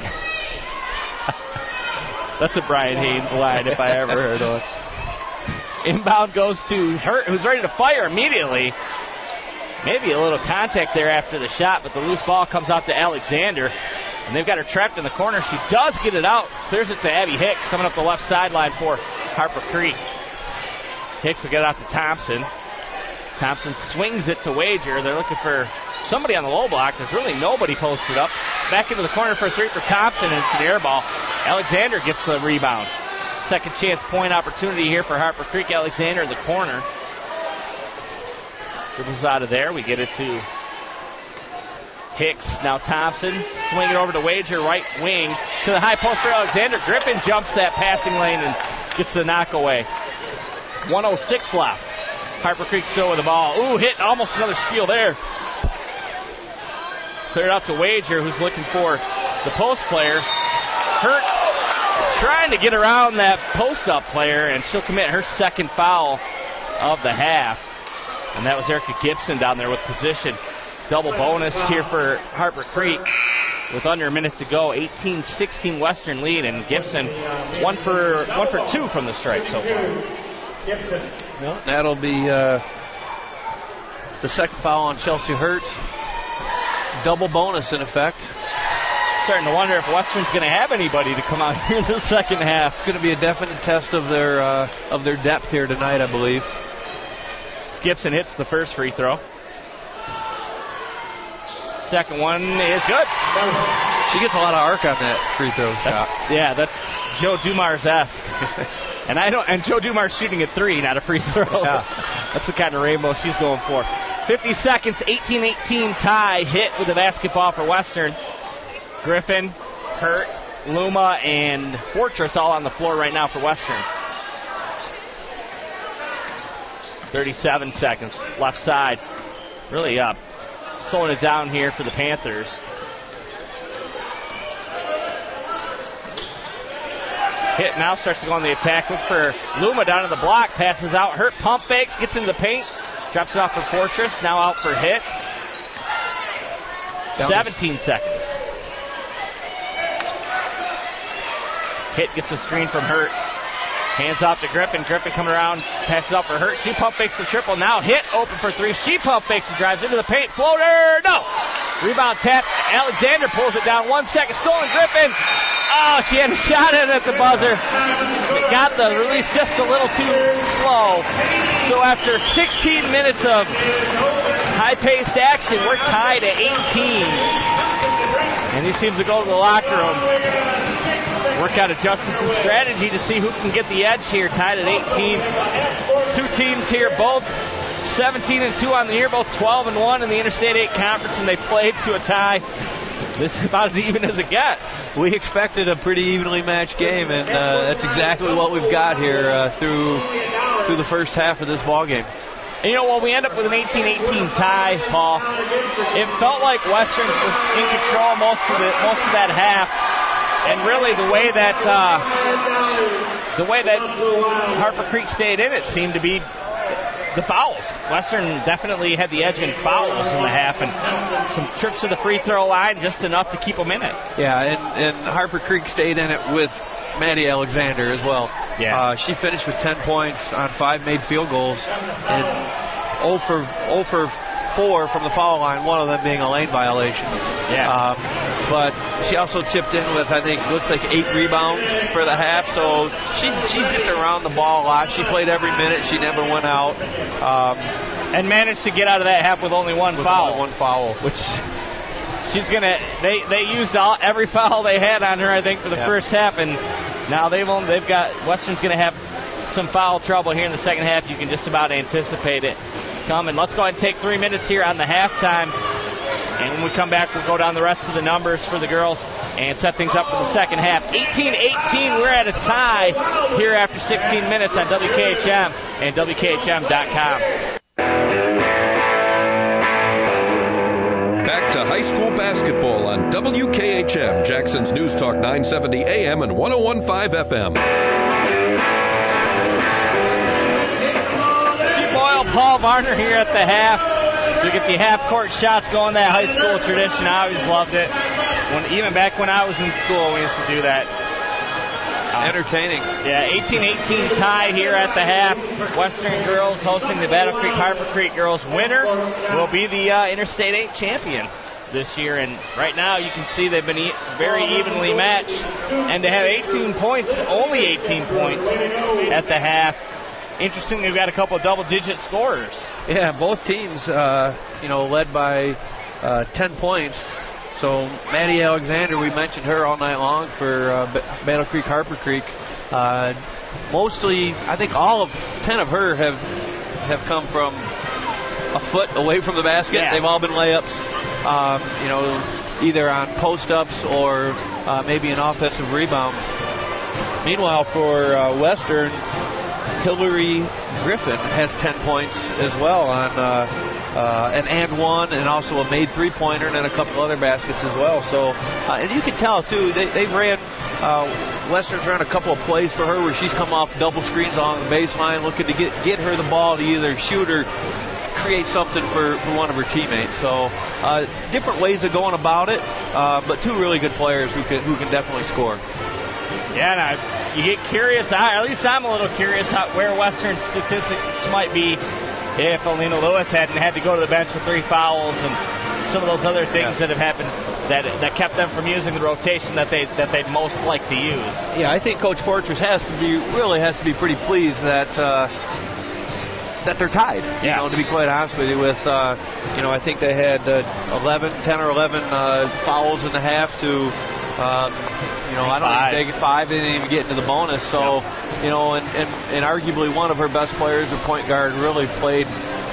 That's a Brian Haynes line if I ever heard of it. Inbound goes to Hurt, who's ready to fire immediately. Maybe a little contact there after the shot, but the loose ball comes out to Alexander. And they've got her trapped in the corner. She does get it out. Clears it to Abby Hicks coming up the left sideline for Harper Creek. Hicks will get it out to Thompson. Thompson swings it to Wager. They're looking for somebody on the low block. There's really nobody posted up. Back into the corner for a 3 for Thompson, and it's an air ball. Alexander gets the rebound. Second chance point opportunity here for Harper Creek. Alexander in the corner. Dribbles out of there. We get it to Hicks. Now Thompson. Swing it over to Wager, right wing. To the high post for Alexander. Griffin jumps that passing lane and gets the knockaway. 1:06 left. Harper Creek still with the ball. Ooh, hit almost another steal there. Cleared out to Wager, who's looking for the post player. Hurt trying to get around that post-up player, and she'll commit her second foul of the half. And that was Erica Gibson down there with position. Double bonus here for Harper Creek with under a minute to go. 18-16 Western lead, and Gibson one for 2 from the stripe so far. Well, that'll be the second foul on Chelsea Hurt. Double bonus in effect. Starting to wonder if Western's going to have anybody to come out here in the second half. It's going to be a definite test of their depth here tonight, I believe. Gibson hits the first free throw. Second one is good. She gets a lot of arc on that free throw shot. Yeah, that's Joe Dumars-esque. And Joe Dumars shooting at 3, not a free throw. Yeah. That's the kind of rainbow she's going for. 50 seconds, 18-18 tie. Hit with the basketball for Western. Griffin, Hurt, Luma, and Fortress all on the floor right now for Western. 37 seconds, left side. Really slowing it down here for the Panthers. Hit now, starts to go on the attack. Look for Luma down to the block, passes out. Hurt pump fakes, gets into the paint, drops it off for Fortress. Now out for Hit. 17 seconds. Hit gets the screen from Hurt. Hands off to Griffin. Griffin coming around, passes out for Hurt. She pump fakes the triple. Now Hit open for 3. She pump fakes and drives into the paint. Floater, no. Rebound tap. Alexander pulls it down. 1 second. Stolen Griffin. Oh, she had a shot at it at the buzzer. It got the release just a little too slow. So after 16 minutes of high-paced action, we're tied at 18. And he seems to go to the locker room. Work out adjustments and strategy to see who can get the edge here. Tied at 18. Two teams here, both 17-2 on the year, both 12-1 in the Interstate 8 Conference, and they played to a tie. This is about as even as it gets. We expected a pretty evenly matched game, and that's exactly what we've got here through the first half of this ball game. And you know, when we end up with an 18-18 tie, Paul, it felt like Western was in control most of that half. And really the way that Harper Creek stayed in it seemed to be the fouls. Western definitely had the edge in fouls in the half, and some trips to the free throw line, just enough to keep them in it. Yeah, and Harper Creek stayed in it with Maddie Alexander as well. Yeah. She finished with 10 points on 5 made field goals, and 0 for 4 from the foul line, one of them being a lane violation. Yeah. But she also chipped in with, I think, looks like 8 rebounds for the half. So she's just around the ball a lot. She played every minute. She never went out. And managed to get out of that half with only one foul. Only one foul. Which she's going to, they used every foul they had on her, I think, for the first half. And now they've got, Western's going to have some foul trouble here in the second half. You can just about anticipate it coming. Let's go ahead and take 3 minutes here on the halftime. And when we come back, we'll go down the rest of the numbers for the girls and set things up for the second half. 18-18, we're at a tie here after 16 minutes on WKHM and WKHM.com. Back to high school basketball on WKHM, Jackson's News Talk 970 AM and 101.5 FM. Steve Boyle, Paul Varner here at the half. We get the half-court shots going, that high school tradition. I always loved it. Even back when I was in school, we used to do that. Entertaining. Yeah, 18-18 tie here at the half. Western girls hosting the Battle Creek Harper Creek girls. Winner will be the Interstate 8 champion this year. And right now you can see they've been very evenly matched. And to have 18 points, only 18 points at the half. Interesting, they've got a couple of double-digit scorers. Yeah, both teams, led by 10 points. So Maddie Alexander, we mentioned her all night long for Battle Creek Harper Creek. Mostly, I think all of 10 of her have come from a foot away from the basket. Yeah. They've all been layups, either on post-ups or maybe an offensive rebound. Meanwhile, for Western, Hillary Griffin has 10 points as well on an and one, and also a made three-pointer, and then a couple other baskets as well. So, and you can tell too, they've ran. Western's ran a couple of plays for her where she's come off double screens along the baseline, looking to get her the ball to either shoot or create something for one of her teammates. So, different ways of going about it, but two really good players who can definitely score. Yeah, and you get curious. At least I'm a little curious where Western statistics might be if Alina Lewis hadn't had to go to the bench with 3 fouls and some of those other things that have happened that kept them from using the rotation that they'd most like to use. Yeah, I think Coach Fortress has to be pretty pleased that they're tied. Yeah. To be quite honest with you, with I think they had 10 or 11 fouls in the half to. I don't think they get 5. They didn't even get into the bonus. So, and arguably one of her best players, her point guard, really played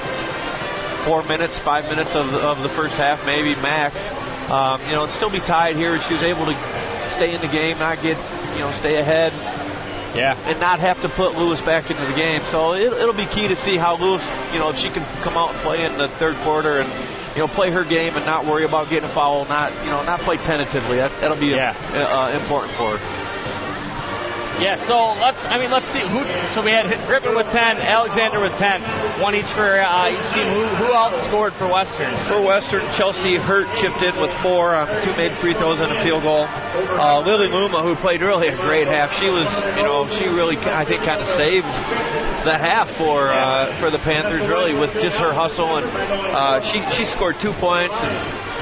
5 minutes of the first half, maybe max. And still be tied here. She was able to stay in the game, not get, stay ahead. Yeah. And not have to put Lewis back into the game. So it'll be key to see how Lewis, if she can come out and play in the third quarter and, play her game and not worry about getting a foul, not play tentatively. That'll be important for her. Yeah, so let's see. So we had Griffin with 10, Alexander with 10, one each for each team. Who else scored for Western? For Western, Chelsea Hurt chipped in with 4 on 2 made free throws and a field goal. Lily Luma, who played really a great half, she was, she really, I think, kind of saved the half for the Panthers, really, with just her hustle. And she scored 2 points and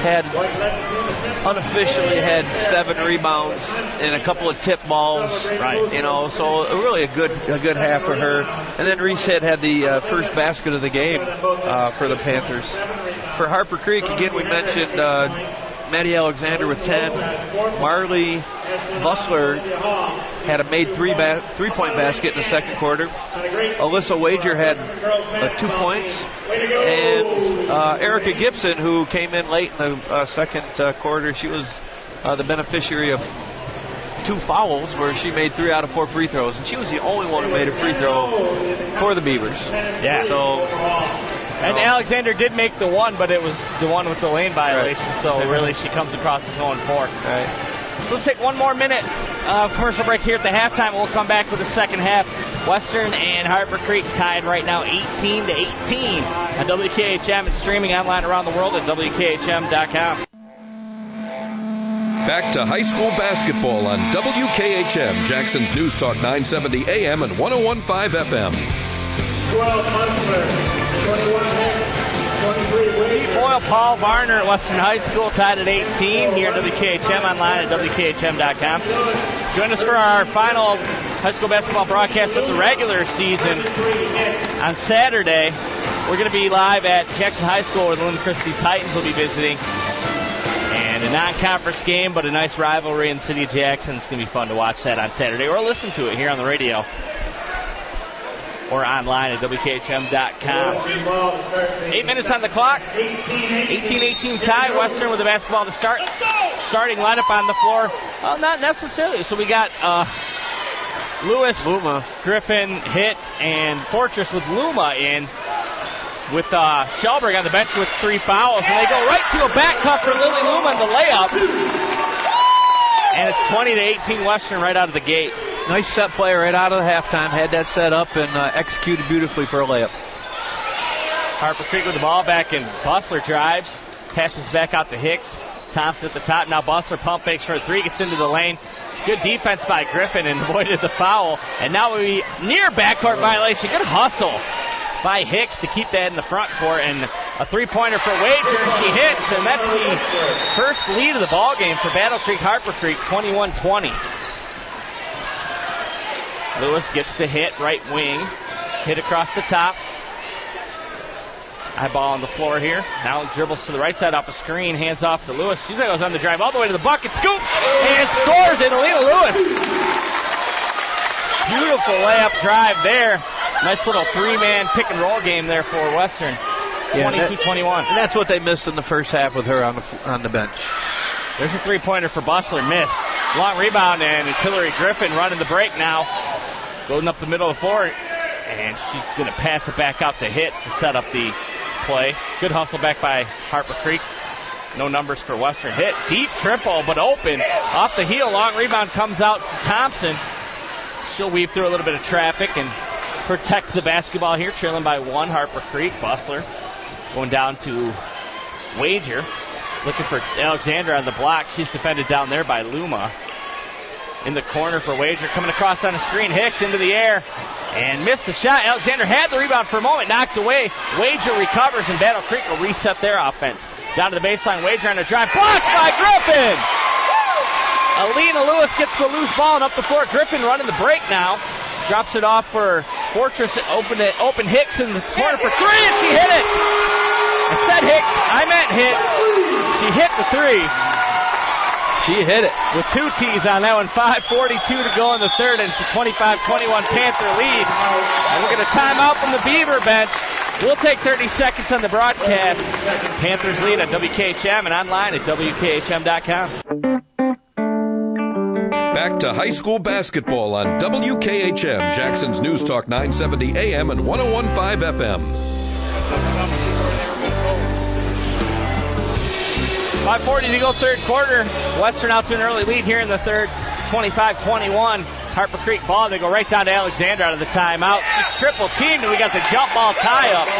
unofficially had 7 rebounds and a couple of tip balls. Right. So really a good half for her. And then Reese had the first basket of the game for the Panthers. For Harper Creek, again, we mentioned Maddie Alexander with 10. Marley Bussler had a made 3-point basket in the second quarter. Alyssa Wager had 2 points. And Erica Gibson, who came in late in the second quarter, she was the beneficiary of 2 fouls where she made 3 out of 4 free throws. And she was the only one who made a free throw for the Beavers. Yeah. So... And Alexander did make the one, but it was the one with the lane violation. Right. So really, she comes across as 0-4. Right. So let's take one more minute commercial break here at the halftime. We'll come back with the second half. Western and Harper Creek tied right now 18-18 on WKHM and streaming online around the world at WKHM.com. Back to high school basketball on WKHM, Jackson's News Talk 970 AM and 101.5 FM. 12 Musler, 21 Hicks, 23 Wade. Steve Boyle, Paul Varner at Western High School tied at 18 here at WKHM online at WKHM.com. Join us for our final high school basketball broadcast of the regular season on Saturday. We're going to be live at Jackson High School where the Lynn Christie Titans will be visiting. And a non-conference game, but a nice rivalry in the city of Jackson. It's going to be fun to watch that on Saturday or listen to it here on the radio or online at WKHM.com. 8 minutes on the clock. 18-18 tie. Western with the basketball to start. Starting lineup on the floor. Well, not necessarily. So we got Lewis, Luma, Griffin, Hitt, and Fortress with Luma in. With Shelberg on the bench with 3 fouls. And they go right to a back cut for Lily Luma in the layup. And it's 20-18 Western right out of the gate. nice set play right out of the halftime. Had that set up and executed beautifully for a layup. Harper Creek with the ball back, and Bustler drives. Passes back out to Hicks. Thompson at the top. Now Bustler pump fakes for a 3. Gets into the lane. Good defense by Griffin and avoided the foul. And now we near backcourt violation. Good hustle by Hicks to keep that in the front court, and a three-pointer for Wager, and she hits, and that's the first lead of the ball game for Battle Creek Harper Creek, 21-20. Lewis gets to hit right wing, hit across the top. High ball on the floor here. Now dribbles to the right side off a screen, hands off to Lewis. She goes on the drive all the way to the bucket, scoops, and scores it. Alina Lewis. Beautiful layup drive there. Nice little three-man pick-and-roll game there for Western. 22-21. And that's what they missed in the first half with her on the bench. There's a three-pointer for Bustler, missed. Long rebound, and it's Hillary Griffin running the break now. Going up the middle of the floor, and she's going to pass it back out to Hitt to set up the play. Good hustle back by Harper Creek. No numbers for Western. Hitt, deep triple, but open. Off the heel, long rebound comes out to Thompson. She'll weave through a little bit of traffic and protect the basketball here, trailing by 1, Harper Creek. Bustler going down to Wager, looking for Alexander on the block. She's defended down there by Luma. In the corner for Wager, coming across on a screen. Hicks into the air and missed the shot. Alexander had the rebound for a moment, knocked away. Wager recovers, and Battle Creek will reset their offense. Down to the baseline, Wager on a drive, blocked by Griffin! Alina Lewis gets the loose ball and up the floor. Griffin running the break now. Drops it off for Fortress. Open Hicks in the corner for 3, and she hit it. I said Hicks. I meant hit. She hit the 3. She hit it. With 2 T's on that one. 5:42 to go in the third, and it's a 25-21 Panther lead. And we're going to time out from the Beaver bench. We'll take 30 seconds on the broadcast. Panthers lead on WKHM and online at WKHM.com. Back to high school basketball on WKHM, Jackson's News Talk 970 AM and 101.5 FM. 5:40 to go third quarter. Western out to an early lead here in the third, 25-21. Harper Creek ball. They go right down to Alexander out of the timeout. She's triple teamed, and we got the jump ball tie up.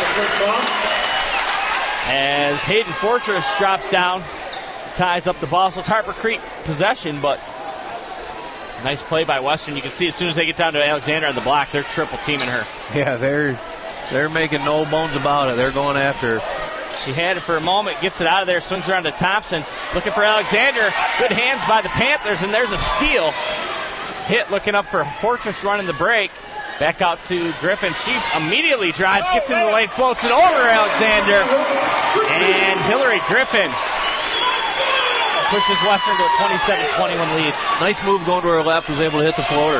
As Hayden Fortress drops down, ties up the ball. So it's Harper Creek possession, but nice play by Western. You can see as soon as they get down to Alexander on the block, they're triple teaming her. Yeah, they're making no bones about it. They're going after her. She had it for a moment, gets it out of there, swings around to Thompson, looking for Alexander. Good hands by the Panthers, and there's a steal. Hitt looking up for Fortress running the break. Back out to Griffin. She immediately drives, gets into the lane, floats it over Alexander. And Hillary Griffin pushes Western to a 27-21 lead. Nice move going to her left, was able to hit the floater.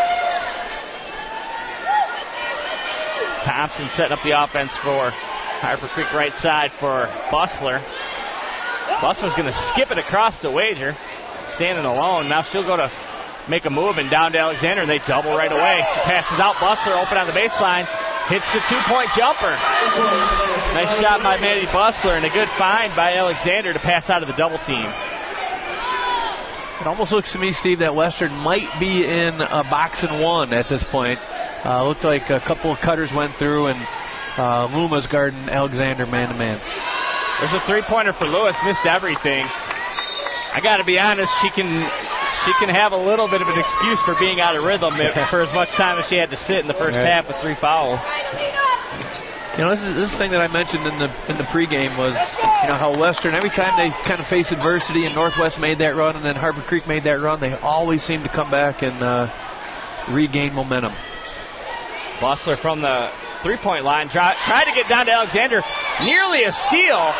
Thompson setting up the offense for Harper Creek right side for Bustler. Bustler's going to skip it across the Wager. Standing alone. Now she'll go to make a move and down to Alexander, and they double right away. She passes out Bustler, open on the baseline. Hits the two-point jumper. Nice shot by Maddie Bustler, and a good find by Alexander to pass out of the double team. It almost looks to me, Steve, that Western might be in a box and one at this point. Looked like a couple of cutters went through, and Luma's guarding Alexander man-to-man. There's a three-pointer for Lewis. Missed everything. I got to be honest, she can have a little bit of an excuse for being out of rhythm for as much time as she had to sit in the first half with 3 fouls. You know, this thing that I mentioned in the pregame was, you know, how Western, every time they kind of face adversity, and Northwest made that run, and then Harbor Creek made that run, they always seem to come back and regain momentum. Bustler from the three-point line tried to get down to Alexander, nearly a steal.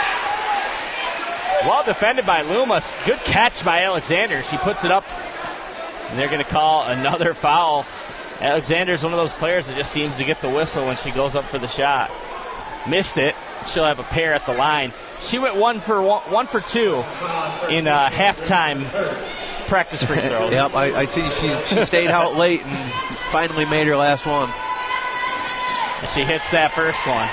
Well defended by Luma. Good catch by Alexander. She puts it up, and they're going to call another foul. Alexander's one of those players that just seems to get the whistle when she goes up for the shot. Missed it. She'll have a pair at the line. She went 1 for 2 in halftime practice free throws. Yep, I see she stayed out late and finally made her last one. And she hits that first one.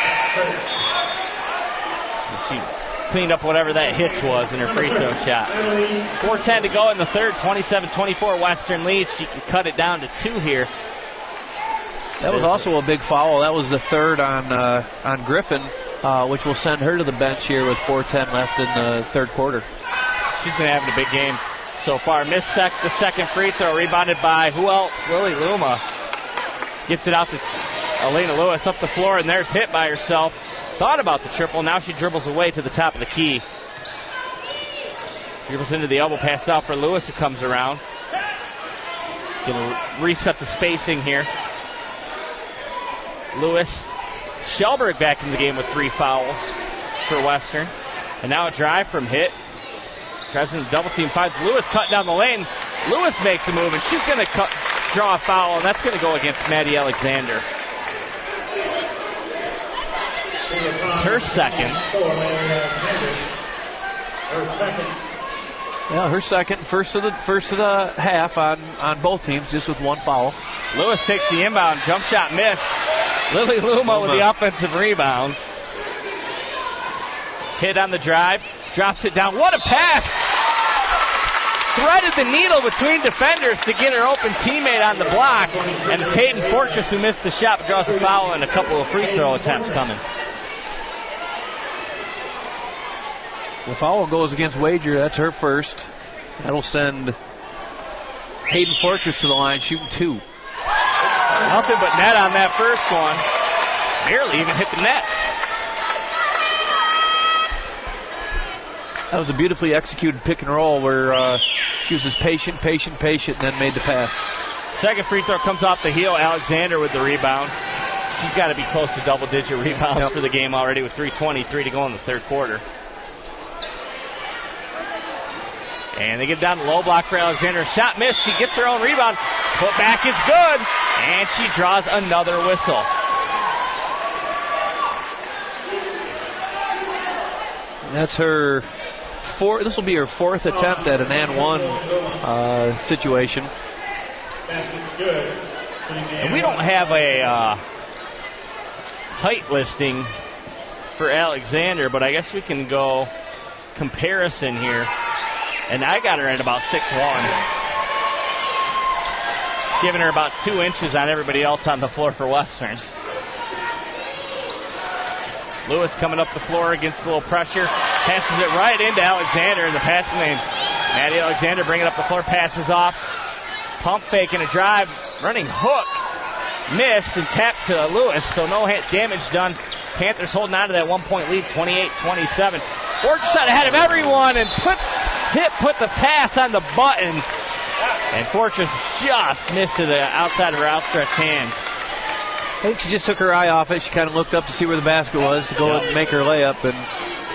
And she cleaned up whatever that hitch was in her free throw shot. 4:10 to go in the third. 27-24 Western lead. She can cut it down to 2 here. That was also a big foul. That was the third on Griffin, which will send her to the bench here with 4:10 left in the third quarter. She's been having a big game so far. Missed the second free throw. Rebounded by who else? Lily Luma. Gets it out to Elena Lewis up the floor, and there's hit by herself. Thought about the triple. Now she dribbles away to the top of the key. Dribbles into the elbow pass out for Lewis, who comes around. Going to reset the spacing here. Lewis. Shelberg back in the game with 3 fouls for Western. And now a drive from Hit. Drives into the double team, finds Lewis cutting down the lane. Lewis makes a move, and she's going to draw a foul, and that's going to go against Maddie Alexander. It's her second. Yeah, her second. First of the half on both teams, just with 1 foul. Lewis takes the inbound. Jump shot missed. Lily Luma with the offensive rebound. Hit on the drive. Drops it down. What a pass! Threaded the needle between defenders to get her open teammate on the block. And it's Hayden Fortress who missed the shot, but draws a foul and a couple of free throw attempts coming. The foul goes against Wager. That's her first. That'll send Hayden Fortress to the line, shooting 2. Nothing but net on that first one. Barely even hit the net. That was a beautifully executed pick and roll where she was just patient, and then made the pass. Second free throw comes off the heel. Alexander with the rebound. She's got to be close to double-digit rebounds for the game already with 3:23 to go in the third quarter. And they get down to low block for Alexander. Shot missed. She gets her own rebound. Put back is good. And she draws another whistle. That's her fourth. This will be her 4th attempt at an and one situation. And we don't have a height listing for Alexander, but I guess we can go comparison here. And I got her at about 6'1", giving her about 2 inches on everybody else on the floor for Western. Lewis coming up the floor against a little pressure. Passes it right into Alexander in the passing lane. Maddie Alexander bringing up the floor, passes off. Pump fake and a drive. Running hook. Missed and tapped to Lewis, so no damage done. Panthers holding on to that 1-point lead, 28-27. Fortress out ahead of everyone and put the pass on the button. And Fortress just missed to the outside of her outstretched hands. I think she just took her eye off it. She kind of looked up to see where the basket was to go and make her layup. And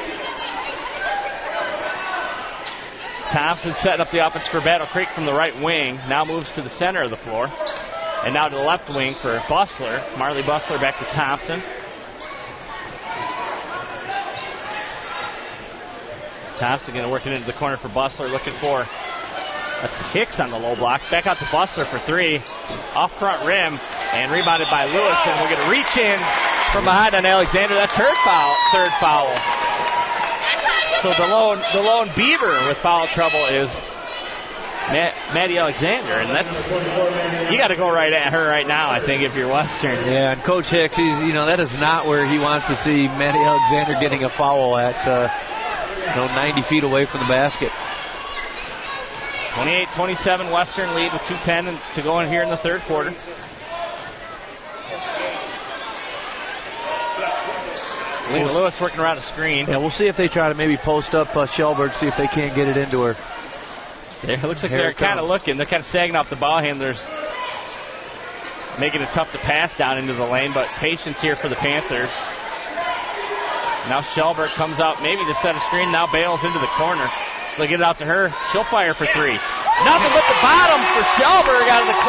Thompson setting up the offense for Battle Creek from the right wing. Now moves to the center of the floor. And now to the left wing for Bustler. Marley Bustler back to Thompson. Thompson going to work it into the corner for Bustler. Looking for, that's the kicks on the low block. Back out to Bustler for 3. Off front rim. And rebounded by Lewis. And we're going to reach in from behind on Alexander. That's her foul, third foul. So the lone Beaver with foul trouble is Maddie Alexander, and you got to go right at her right now, I think, if you're Western. Yeah, and Coach Hicks, that is not where he wants to see Maddie Alexander getting a foul at 90 feet away from the basket. 28-27 Western lead with 2:10 to go in here in the third quarter. Lena Lewis working around a screen. Yeah, we'll see if they try to maybe post up Shellberg, see if they can't get it into her. It looks like they're kind of looking. They're kind of sagging off the ball handlers, making it tough to pass down into the lane, but patience here for the Panthers. Now Shellberg comes out maybe to set a screen, now bails into the corner. They'll get it out to her. She'll fire for three. Nothing but the bottom for Shellberg out of the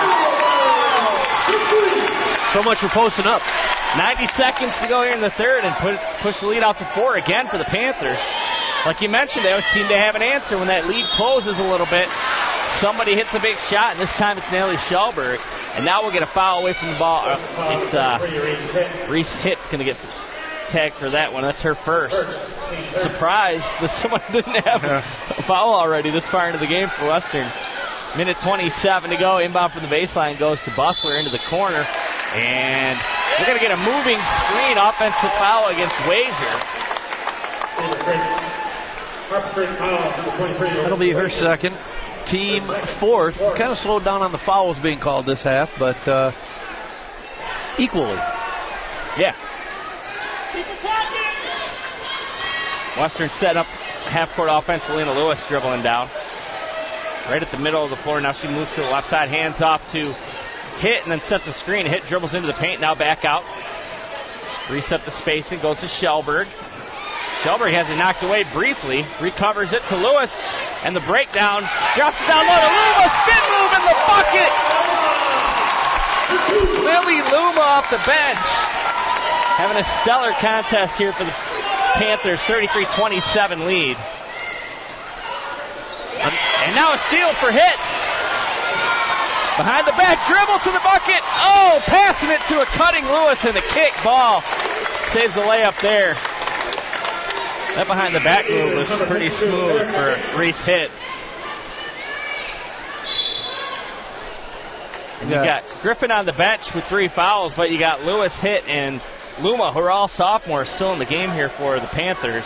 corner. So much for posting up. 90 seconds to go here in the third and push the lead out to 4 again for the Panthers. Like you mentioned, they always seem to have an answer when that lead closes a little bit. Somebody hits a big shot, and this time it's Nellie Shellberg. And now we'll get a foul away from the ball. It's Reese Hitt's going to get tagged for that one. That's her first. Surprised that someone didn't have a foul already this far into the game for Western. Minute 27 to go. Inbound from the baseline goes to Bustler into the corner. And we're going to get a moving screen offensive foul against Wager. That'll be her second. Team fourth. Kind of slowed down on the fouls being called this half, but equally. Yeah. Western set up half-court offense. Lena Lewis dribbling down. Right at the middle of the floor. Now she moves to the left side, hands off to Hitt, and then sets a screen. Hitt dribbles into the paint, now back out. Reset the spacing, goes to Shellberg. Shellberg has it knocked away briefly. Recovers it to Lewis, and the breakdown. Drops it down low to Luma. Spin move in the bucket. Lily Luma off the bench. Having a stellar contest here for the Panthers. 33-27 lead. And now a steal for Hitt. Behind the back, dribble to the bucket. Oh, passing it to a cutting Lewis, and the kick ball saves the layup there. That behind the back move was pretty smooth for Reese Hitt. And you got Griffin on the bench with 3 fouls, but you got Lewis, Hitt, and Luma, who are all sophomores, still in the game here for the Panthers.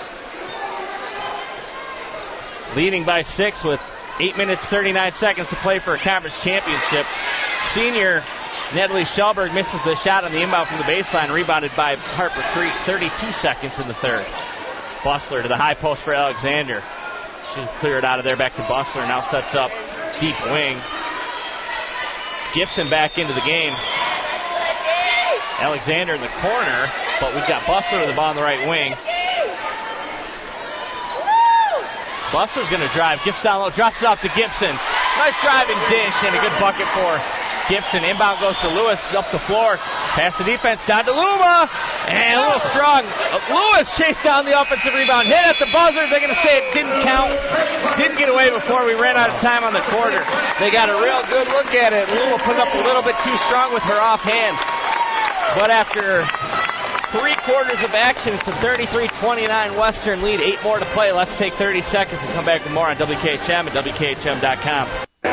Leading by 6 with 8 minutes, 39 seconds to play for a conference championship. Senior Natalie Shellberg misses the shot on the inbound from the baseline, rebounded by Harper Creek. 32 seconds in the third. Bustler to the high post for Alexander. She'll clear it out of there, back to Bustler. Now sets up deep wing. Gibson back into the game. Alexander in the corner, but we've got Bustler with the ball on the right wing. Bustler's going to drive, gets down low, drops it off to Gibson. Nice driving dish and a good bucket for Gibson. Inbound goes to Lewis, up the floor. Pass the defense down to Luma. And a little strong. Lewis chased down the offensive rebound. Hit at the buzzer. They're going to say it didn't count. Didn't get away before we ran out of time on the quarter. They got a real good look at it. Luma put up a little bit too strong with her offhand. But after 3 quarters of action, it's a 33-29 Western lead. 8 more to play. Let's take 30 seconds and come back with more on WKHM and WKHM.com.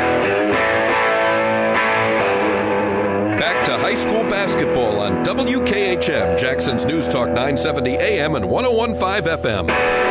Back to high school basketball on WKHM, Jackson's News Talk 970 AM and 101.5 FM.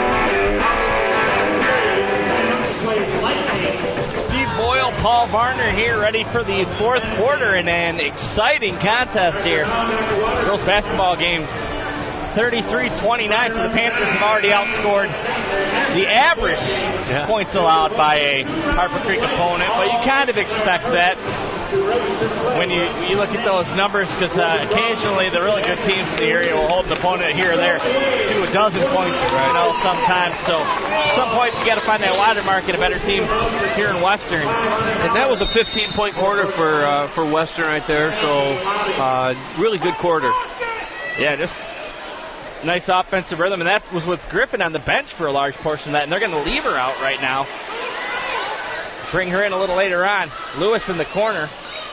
Steve Boyle, Paul Varner here, ready for the fourth quarter in an exciting contest here. Girls basketball game, 33-29, so the Panthers have already outscored the average points allowed by a Harper Creek opponent, but you kind of expect that when you look at those numbers, because occasionally the really good teams in the area will hold an opponent here or there to a dozen points, sometimes. So at some point you got to find that wider mark in a better team here in Western. And that was a 15-point quarter for Western right there. So really good quarter. Yeah, just nice offensive rhythm, and that was with Griffin on the bench for a large portion of that, and they're going to leave her out right now. Bring her in a little later on. Lewis in the corner.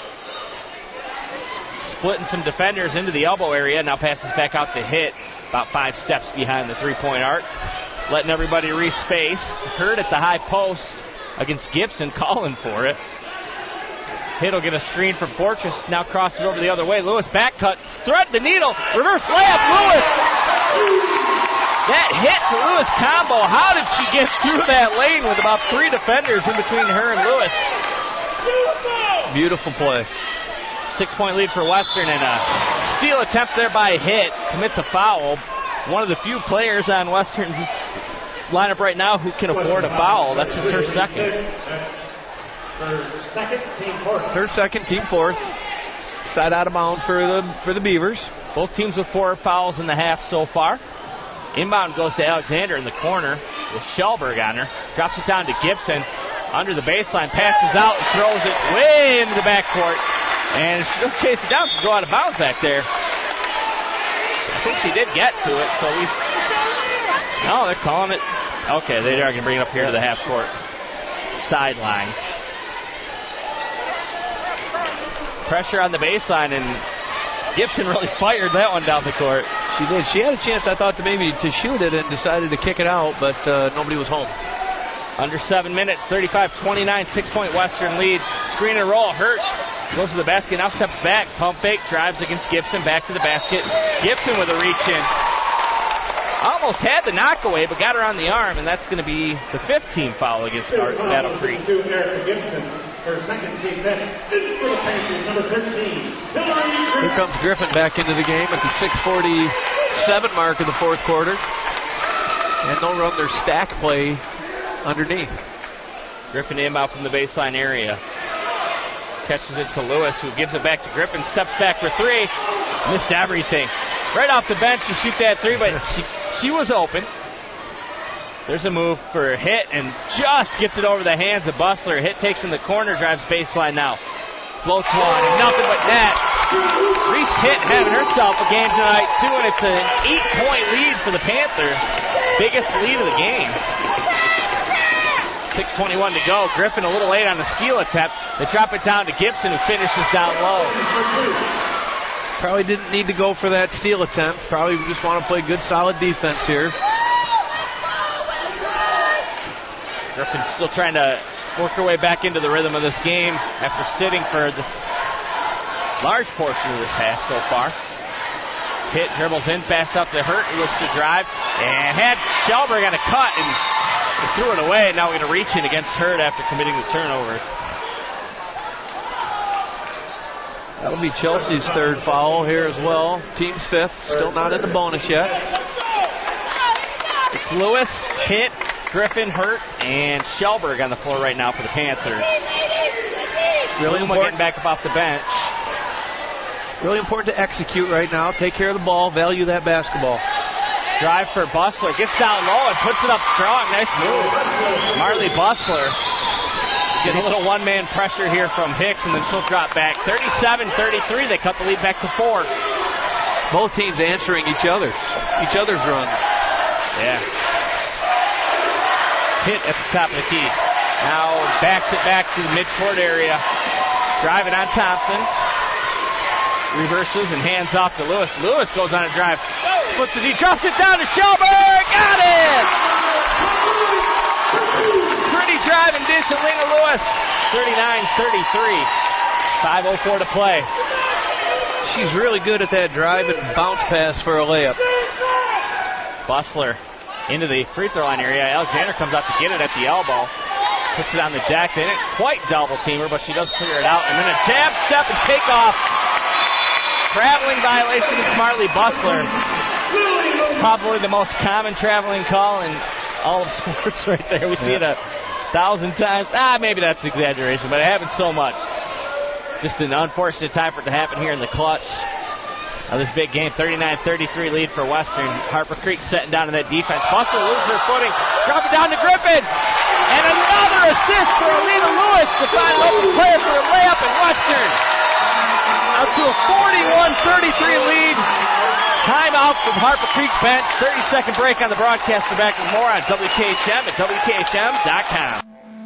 Splitting some defenders into the elbow area. Now passes back out to Hitt. About 5 steps behind the three-point arc. Letting everybody respace. Hurt at the high post against Gibson, calling for it. Hitt will get a screen from Fortress. Now crosses over the other way. Lewis back cut. Thread the needle. Reverse layup. Lewis. That Hitt to Lewis combo. How did she get through that lane with about 3 defenders in between her and Lewis? Beautiful play. 6-point lead for Western, and a steal attempt there by Hitt. Commits a foul. One of the few players on Western's lineup right now who can afford a foul. That's just her second. Her second, team fourth. Side out of bounds for the Beavers. Both teams with 4 fouls in the half so far. Inbound goes to Alexander in the corner with Shellberg on her. Drops it down to Gibson. Under the baseline, passes out and throws it way into the backcourt. And she'll chase it down to go out of bounds back there. I think she did get to it, so no, they're calling it. Okay, they are going to bring it up here to the half court sideline. Pressure on the baseline, and Gibson really fired that one down the court. She did. She had a chance, I thought, to shoot it and decided to kick it out, but nobody was home. Under 7 minutes, 35-29, 6-point Western lead. Screen and roll, Hurt goes to the basket, now steps back, pump fake, drives against Gibson, back to the basket. Gibson with a reach in. Almost had the knockaway, but got her on the arm, and that's going to be the 5th team foul against Battle Creek. Erica Gibson, her second team number 13. Here comes Griffin back into the game at the 6:47 mark of the fourth quarter. And they'll run their stack play underneath. Griffin inbound from the baseline area. Catches it to Lewis, who gives it back to Griffin. Steps back for 3. Missed everything. Right off the bench to shoot that 3, but she was open. There's a move for Hitt, and just gets it over the hands of Bustler. Hitt takes in the corner, drives baseline now. Floats one, and nothing but net. Reese Hitt having herself a game tonight, too, and it's an 8-point lead for the Panthers. Biggest lead of the game. 6:21 to go. Griffin a little late on the steal attempt. They drop it down to Gibson, who finishes down low. Probably didn't need to go for that steal attempt. Probably just want to play good, solid defense here. Griffin still trying to work her way back into the rhythm of this game after sitting for this large portion of this half so far. Hitt dribbles in, pass up to Hurt, who looks to drive, and had Shellberg on a cut, and threw it away. Now we're going to reach in against Hurt after committing the turnover. That'll be Chelsea's 3rd foul here as well. Team's 5th, still not in the bonus yet. It's Lewis, Hitt, Griffin, Hurt, and Shellberg on the floor right now for the Panthers. Really important getting back up off the bench. Really important to execute right now. Take care of the ball, value that basketball. Drive for Bustler, gets down low and puts it up strong. Nice move. Marley Bustler getting a little one-man pressure here from Hicks, and then she'll drop back. 37-33, they cut the lead back to 4. Both teams answering each other's runs. Yeah. Hitt at the top of the key. Now backs it back to the midcourt area. Driving on Thompson. Reverses and hands off to Lewis. Lewis goes on a drive. Splits it, he drops it down to Shellberg. Got it! Pretty drive and dish to Lena Lewis. 39-33. 5:04 to play. She's really good at that drive and bounce pass for a layup. Bustler into the free throw line area. Alexander comes out to get it at the elbow. Puts it on the deck. They didn't quite double team her, but she does clear it out. And then a jab, step, and take off. Traveling violation is Marley Bustler. Probably the most common traveling call in all of sports right there. We see it 1,000 times. Maybe that's exaggeration, but it happens so much. Just an unfortunate time for it to happen here in the clutch of this big game. 39-33 lead for Western. Harper Creek setting down in that defense. Bustler loses her footing. Drop it down to Griffin. And another assist for Alina Lewis to find an open player for a layup in Western. Out to a 41-33 lead. Timeout from Harper Creek bench. 30-second break on the broadcast. We're back with more on WKHM at WKHM.com.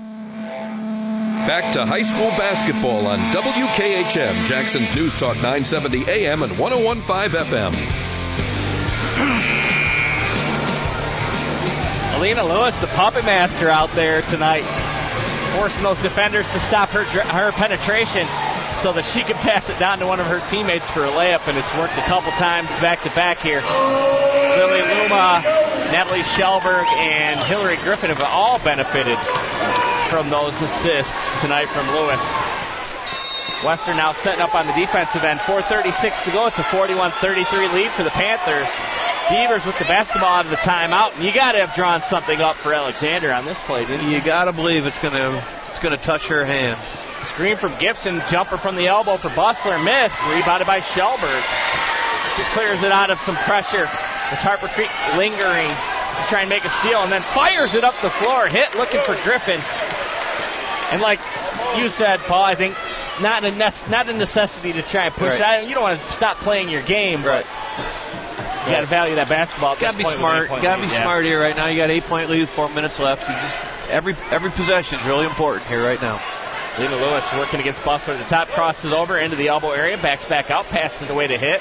Back to high school basketball on WKHM, Jackson's News Talk 970 AM and 101.5 FM. Alina Lewis, the puppet master out there tonight. forcing those defenders to stop her penetration so that she could pass it down to one of her teammates for a layup, and it's worked a couple times back-to-back here. Lily Luma, Natalie Shellberg, and Hillary Griffin have all benefited from those assists tonight from Lewis. Western now setting up on the defensive end. 4:36 to go. It's a 41-33 lead for the Panthers. Beavers with the basketball out of the timeout, and you got to have drawn something up for Alexander on this play, didn't you? You got to believe it's going to touch her hands. Screen from Gibson, jumper from the elbow for Bustler, missed. Rebounded by Shellberg. She clears it out of some pressure. As Harper Creek lingering to try and make a steal, and then fires it up the floor. Hit looking for Griffin. And like you said, Paul, I think not a necessity to try and push. Right. You don't want to stop playing your game, but you got to value that basketball. Got to be smart. Got to be smart here right now. You got 8-point lead, 4 minutes left. You just every possession is really important here right now. Lena Lewis working against Bustler. The top crosses over into the elbow area, backs back out, passes it away to Hit.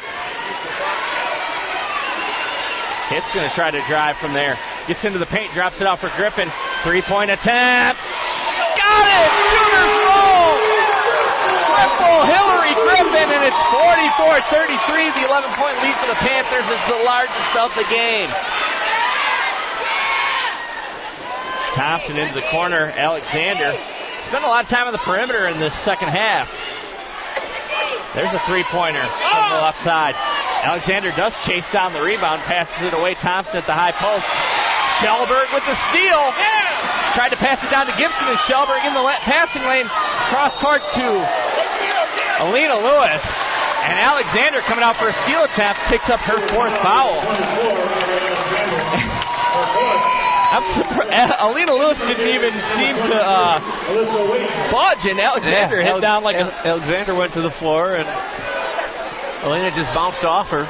Hit's going to try to drive from there. Gets into the paint, drops it out for Griffin. 3-point attempt. Got it! Shooter's roll! Triple Hillary Griffin, and it's 44-33. The 11-point lead for the Panthers is the largest of the game. Thompson into the corner. Alexander spent a lot of time on the perimeter in this second half. There's a three-pointer from the left side. Alexander does chase down the rebound, passes it away. Thompson at the high post. Shellberg with the steal. Tried to pass it down to Gibson, and Shellberg in the passing lane. Cross court to Alina Lewis. And Alexander coming out for a steal attempt, picks up her fourth foul. I'm surprised. Alina Lewis didn't even seem to budge, and Alexander hit down like Alexander went to the floor, and Alina just bounced off her.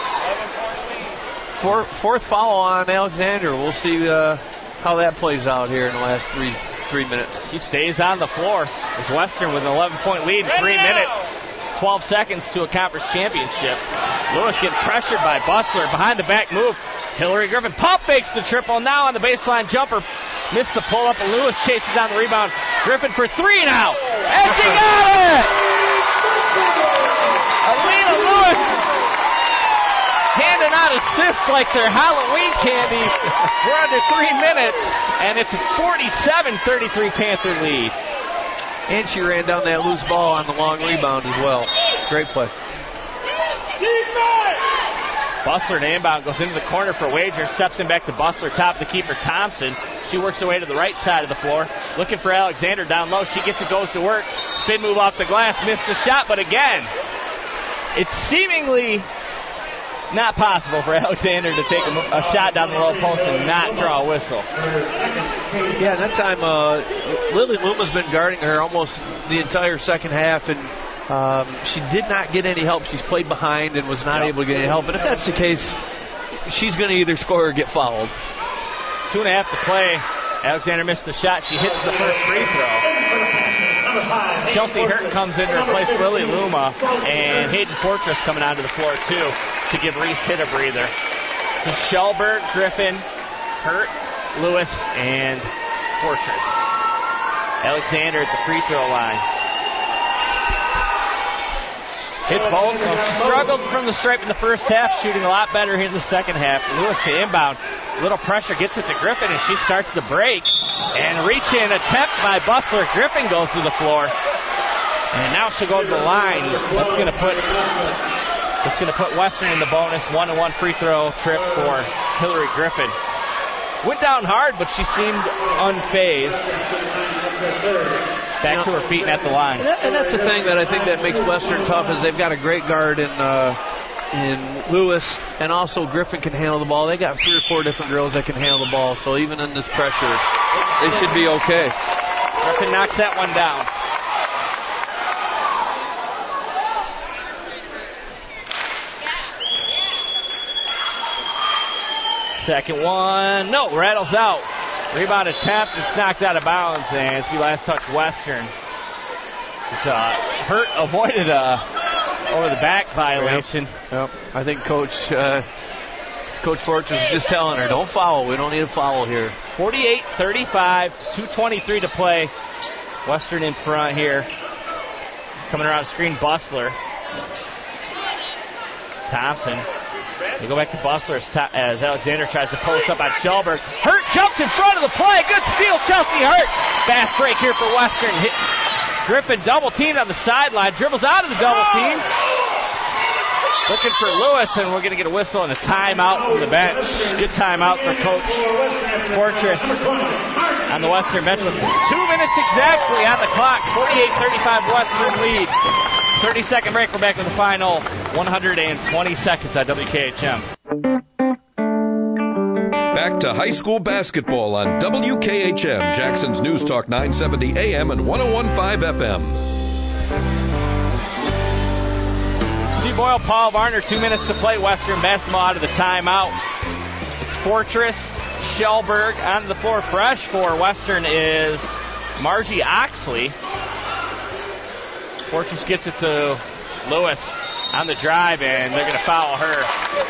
Fourth foul on Alexander. We'll see how that plays out here in the last three minutes. He stays on the floor as Western with an 11-point lead in 3 minutes. 12 seconds to a conference championship. Lewis getting pressured by Bustler. Behind the back move. Hillary Griffin pump fakes the triple. Now on the baseline jumper. Missed the pull up, and Lewis chases down the rebound. Griffin for three now. And she got it! Alina Lewis handing out assists like they're Halloween candy. We're under 3 minutes, and it's a 47-33 Panther lead. And she ran down that loose ball on the long rebound as well. Great play. Bustler to inbound, goes into the corner for Wager, steps in back to Bustler, top of the keeper Thompson. She works her way to the right side of the floor, looking for Alexander down low. She gets it, goes to work. Spin move off the glass, missed the shot, but again, it's seemingly not possible for Alexander to take a shot down the low post and not draw a whistle. Yeah, that time Lily Luma's been guarding her almost the entire second half, and she did not get any help. She's played behind and was not able to get any help. And if that's the case, she's going to either score or get fouled. 2.5 to play. Alexander missed the shot. She hits the first free throw. Chelsea Hurt comes in to replace Lily Luma, and Hayden Fortress coming onto the floor too to give Reese Hitt a breather. So Shellberg, Griffin, Hurt, Lewis, and Fortress. Alexander at the free throw line. Hits both. Struggled from the stripe in the first half, shooting a lot better here in the second half. Lewis to inbound. Little pressure, gets it to Griffin, and she starts the break. And reach-in attempt by Bustler. Griffin goes to the floor. And now she'll go to the line. That's going to put Western in the bonus. 1-1 free throw trip for Hillary Griffin. Went down hard, but she seemed unfazed. Back to her feet and at the line. And that's the thing that I think that makes Western tough is they've got a great guard in Lewis, and also Griffin can handle the ball. They got 3 or 4 different girls that can handle the ball, so even in this pressure, they should be okay. Griffin knocks that one down. Second one, no, rattles out. Rebound attempt, it's knocked out of bounds, and it's the last touch Western. It's Hurt avoided over the back violation. Yep. I think Coach Fortress is just telling her, don't foul. We don't need a foul here. 48-35, 2:23 to play. Western in front here. Coming around screen, Bustler. Thompson. They go back to Bustler as Alexander tries to post up on Shellberg. Hurt jumps in front of the play. Good steal, Chelsea Hurt. Fast break here for Western. Griffin double teamed on the sideline. Dribbles out of the double team. Looking for Lewis, and we're going to get a whistle and a timeout from the bench. Good timeout for Coach Fortress on the Western bench with 2 minutes exactly on the clock. 48-35 Western lead. 30-second break. We're back with the final 120 seconds on WKHM. Back to high school basketball on WKHM, Jackson's News Talk 970 AM and 101.5 FM. Steve Boyle, Paul Varner, 2 minutes to play. Western basketball out of the timeout. It's Fortress, Shellberg onto the floor. Fresh for Western is Margie Oxley. Fortress gets it to Lewis on the drive, and they're going to foul her.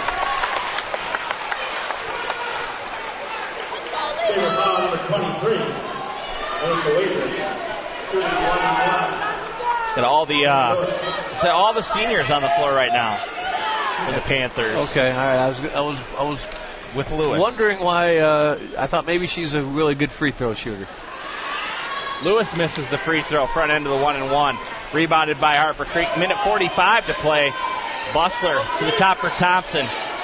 Foul number 23. Melissa Wager. Shooting 1-1. Got all the seniors on the floor right now for the Panthers. Okay, all right. I was with Lewis wondering why. I thought maybe she's a really good free throw shooter. Lewis misses the free throw, front end of the 1-and-1. Rebounded by Harper Creek. Minute 45 to play. Bustler to the top for Thompson.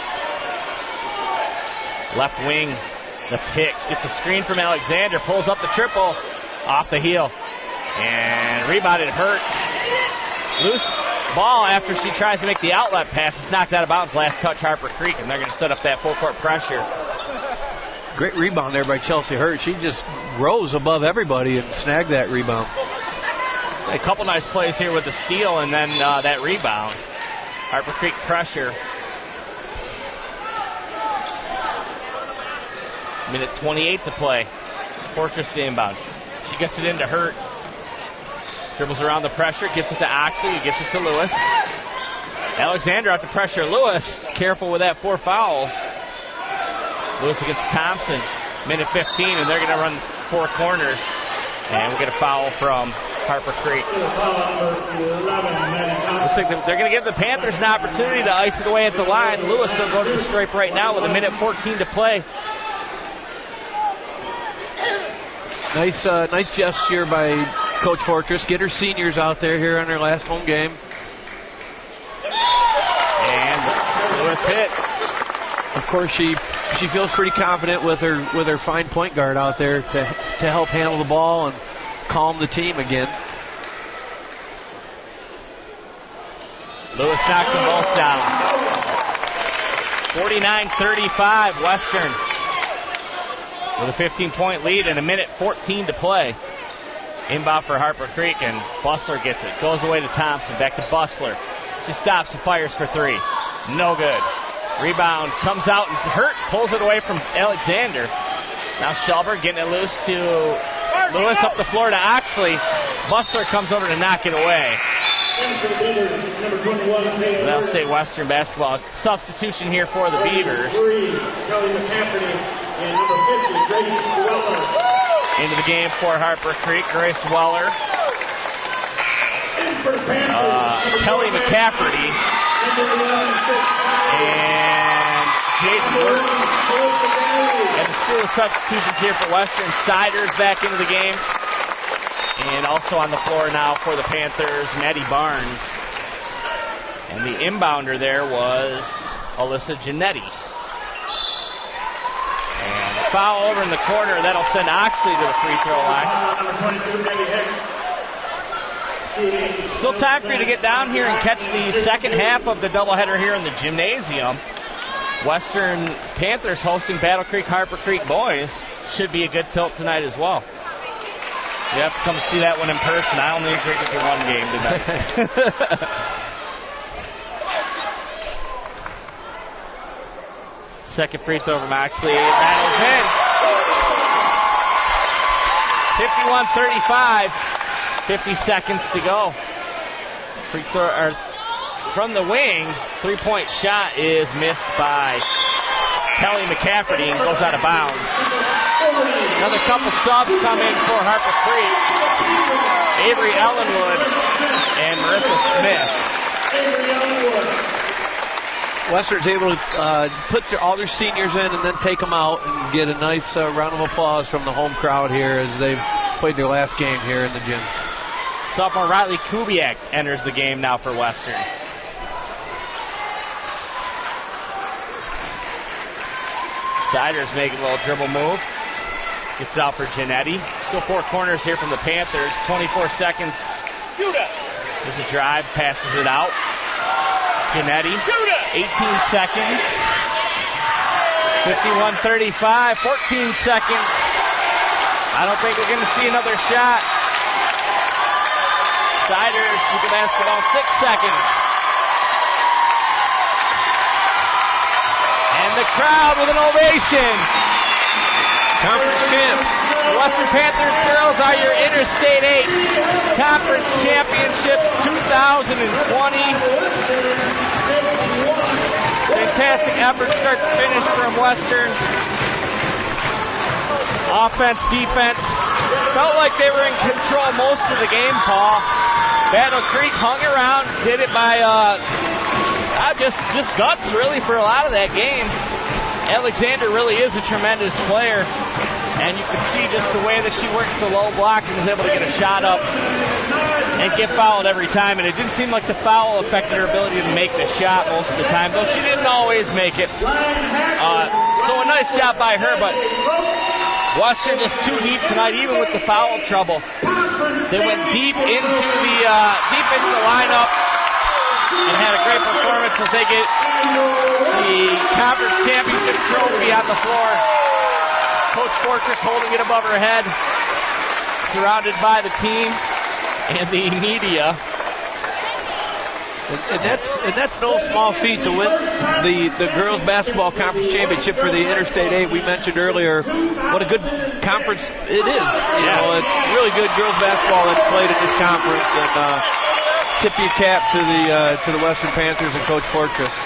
Left wing. That's Hicks. Gets a screen from Alexander. Pulls up the triple. Off the heel. And rebounded Hurt. Loose ball after she tries to make the outlet pass. It's knocked out of bounds. Last touch Harper Creek, and they're going to set up that full court pressure. Great rebound there by Chelsea Hurt. She just rose above everybody and snagged that rebound. A couple nice plays here with the steal and then that rebound. Harper Creek pressure. Minute 28 to play. Fortress to inbound. She gets it into Hurt. Dribbles around the pressure, gets it to Oxley, gets it to Lewis. Alexander out to pressure Lewis. Careful with that 4 fouls. Lewis against Thompson. Minute 15, and they're going to run 4 corners. And we'll get a foul from Harper Creek. Looks like they're going to give the Panthers an opportunity to ice it away at the line. Lewis will go to the stripe right now with a minute 14 to play. Nice gesture by Coach Fortress. Get her seniors out there here on their last home game. And Lewis hits. Of course, she feels pretty confident with her fine point guard out there to help handle the ball and calm the team again. Lewis knocks them both down. 49-35 Western with a 15-point lead and a minute 14 to play. Inbound for Harper Creek, and Bustler gets it. Goes away to Thompson. Back to Bustler. She stops and fires for 3. No good. Rebound comes out and Hurt pulls it away from Alexander. Now Shellberg getting it loose to Lewis, up the floor to Oxley. Bustler comes over to knock it away. That'll stay Western basketball. Substitution here for the Beavers. Into the game for Harper Creek, Grace Weller. Kelly McCafferty. And Jaden Burton. And the school of substitutions here for Western. Siders back into the game. And also on the floor now for the Panthers, Maddie Barnes. And the inbounder there was Alyssa Giannetti. And a foul over in the corner. That'll send Oxley to the free throw line. Still time for you to get down here and catch the second half of the doubleheader here in the gymnasium. Western Panthers hosting Battle Creek, Harper Creek boys. Should be a good tilt tonight as well. You have to come see that one in person. I only agreed with your one game tonight. Second free throw from Oxley. Rattles in. 51-35. 50 seconds to go. Free throw from the wing. 3-point shot is missed by Kelly McCafferty and goes out of bounds. Another couple subs come in for Harper Creek. Avery Ellenwood and Marissa Smith. Western's able to put all their seniors in and then take them out and get a nice round of applause from the home crowd here as they've played their last game here in the gym. Sophomore Riley Kubiak enters the game now for Western. Siders making a little dribble move. Gets it out for Janetti. Still 4 corners here from the Panthers. 24 seconds. Shoot it. There's a drive. Passes it out. Janetti. Shoot it. 18 seconds. 51-35. 14 seconds. I don't think we're going to see another shot. Siders with the basketball. 6 seconds. And the crowd with an ovation. Conference champs. The Western Panthers girls are your Interstate 8 Conference Championships 2020. Fantastic effort start to finish from Western. Offense, defense. Felt like they were in control most of the game, Paul. Battle Creek hung around, did it by just guts, really, for a lot of that game. Alexander really is a tremendous player, and you can see just the way that she works the low block and is able to get a shot up and get fouled every time. And it didn't seem like the foul affected her ability to make the shot most of the time, though she didn't always make it. So a nice job by her, but Western just too deep tonight, even with the foul trouble. They went deep into the lineup and had a great performance as they get the conference championship trophy on the floor. Coach Fortress holding it above her head, surrounded by the team and the media. And that's no small feat to win the girls basketball conference championship for the Interstate 8. We mentioned earlier what a good conference it is. You know, it's really good girls basketball that's played in this conference. And tip your cap to the Western Panthers and Coach Fortress.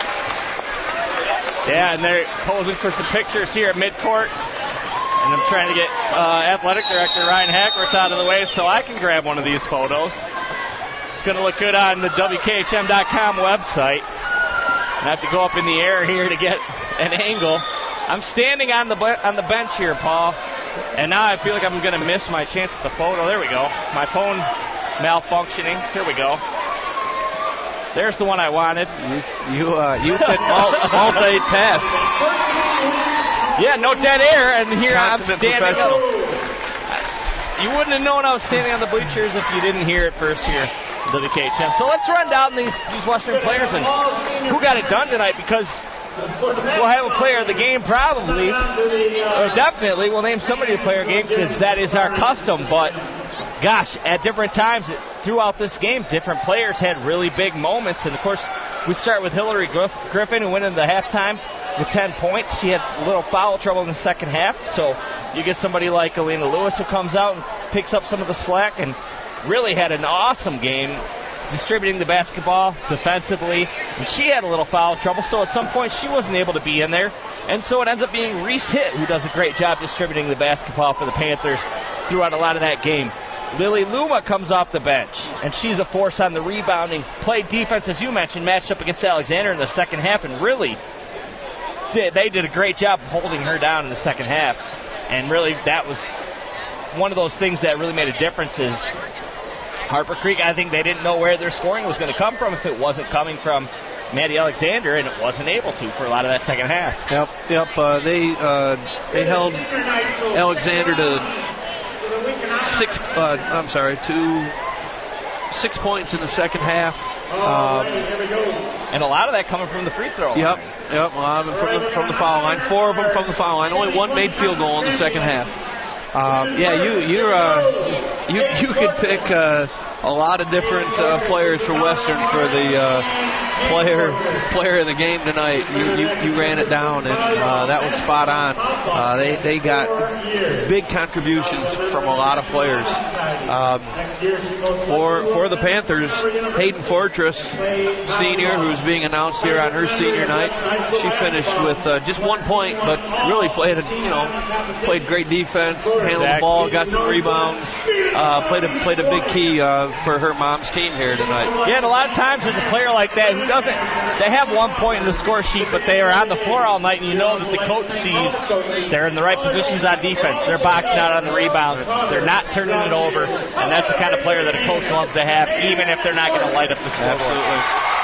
Yeah, and they're posing for some pictures here at midcourt. And I'm trying to get athletic director Ryan Hackworth out of the way so I can grab one of these photos. It's going to look good on the WKHM.com website. I have to go up in the air here to get an angle. I'm standing on the bench here, Paul, and now I feel like I'm going to miss my chance at the photo. There we go. My phone malfunctioning. Here we go. There's the one I wanted. You can multitask. Yeah, no dead air, and here Consummate I'm standing professional. You wouldn't have known I was standing on the bleachers if you didn't hear it first here. WKHM. So let's run down these Western players and who got it done tonight, because we'll have a player of the game probably, or definitely. We'll name somebody the player of the game because that is our custom. But gosh, at different times throughout this game, different players had really big moments. And of course, we start with Hillary Griffin, who went into the halftime with 10 points. She had a little foul trouble in the second half. So you get somebody like Alina Lewis who comes out and picks up some of the slack and really had an awesome game distributing the basketball defensively. And she had a little foul trouble, so at some point she wasn't able to be in there. And so it ends up being Reese Hitt who does a great job distributing the basketball for the Panthers throughout a lot of that game. Lily Luma comes off the bench, and she's a force on the rebounding. Played defense, as you mentioned, matched up against Alexander in the second half, and really they did a great job holding her down in the second half. And really that was one of those things that really made a difference. Is Harper Creek, I think they didn't know where their scoring was going to come from if it wasn't coming from Maddie Alexander, and it wasn't able to for a lot of that second half. Yep. They held Alexander to 6 points in the second half. And a lot of that coming from the free throw line. Yep. A lot of them from the foul line. 4 of them from the foul line. Only one made field goal in the second half. You could pick a lot of different players for Western for player of the game tonight. You ran it down, and that was spot on. They got big contributions from a lot of players. For the Panthers, Hayden Fortress, senior, who's being announced here on her senior night, she finished with just 1 point, but really played great defense, handled the ball, got some rebounds, played a big key for her mom's team here tonight. Yeah, and a lot of times there's a player like that who they have 1 point in the score sheet, but they are on the floor all night, and you know that the coach sees they're in the right positions on defense. They're boxing out on the rebounds. They're not turning it over, and that's the kind of player that a coach loves to have, even if they're not going to light up the score. Absolutely.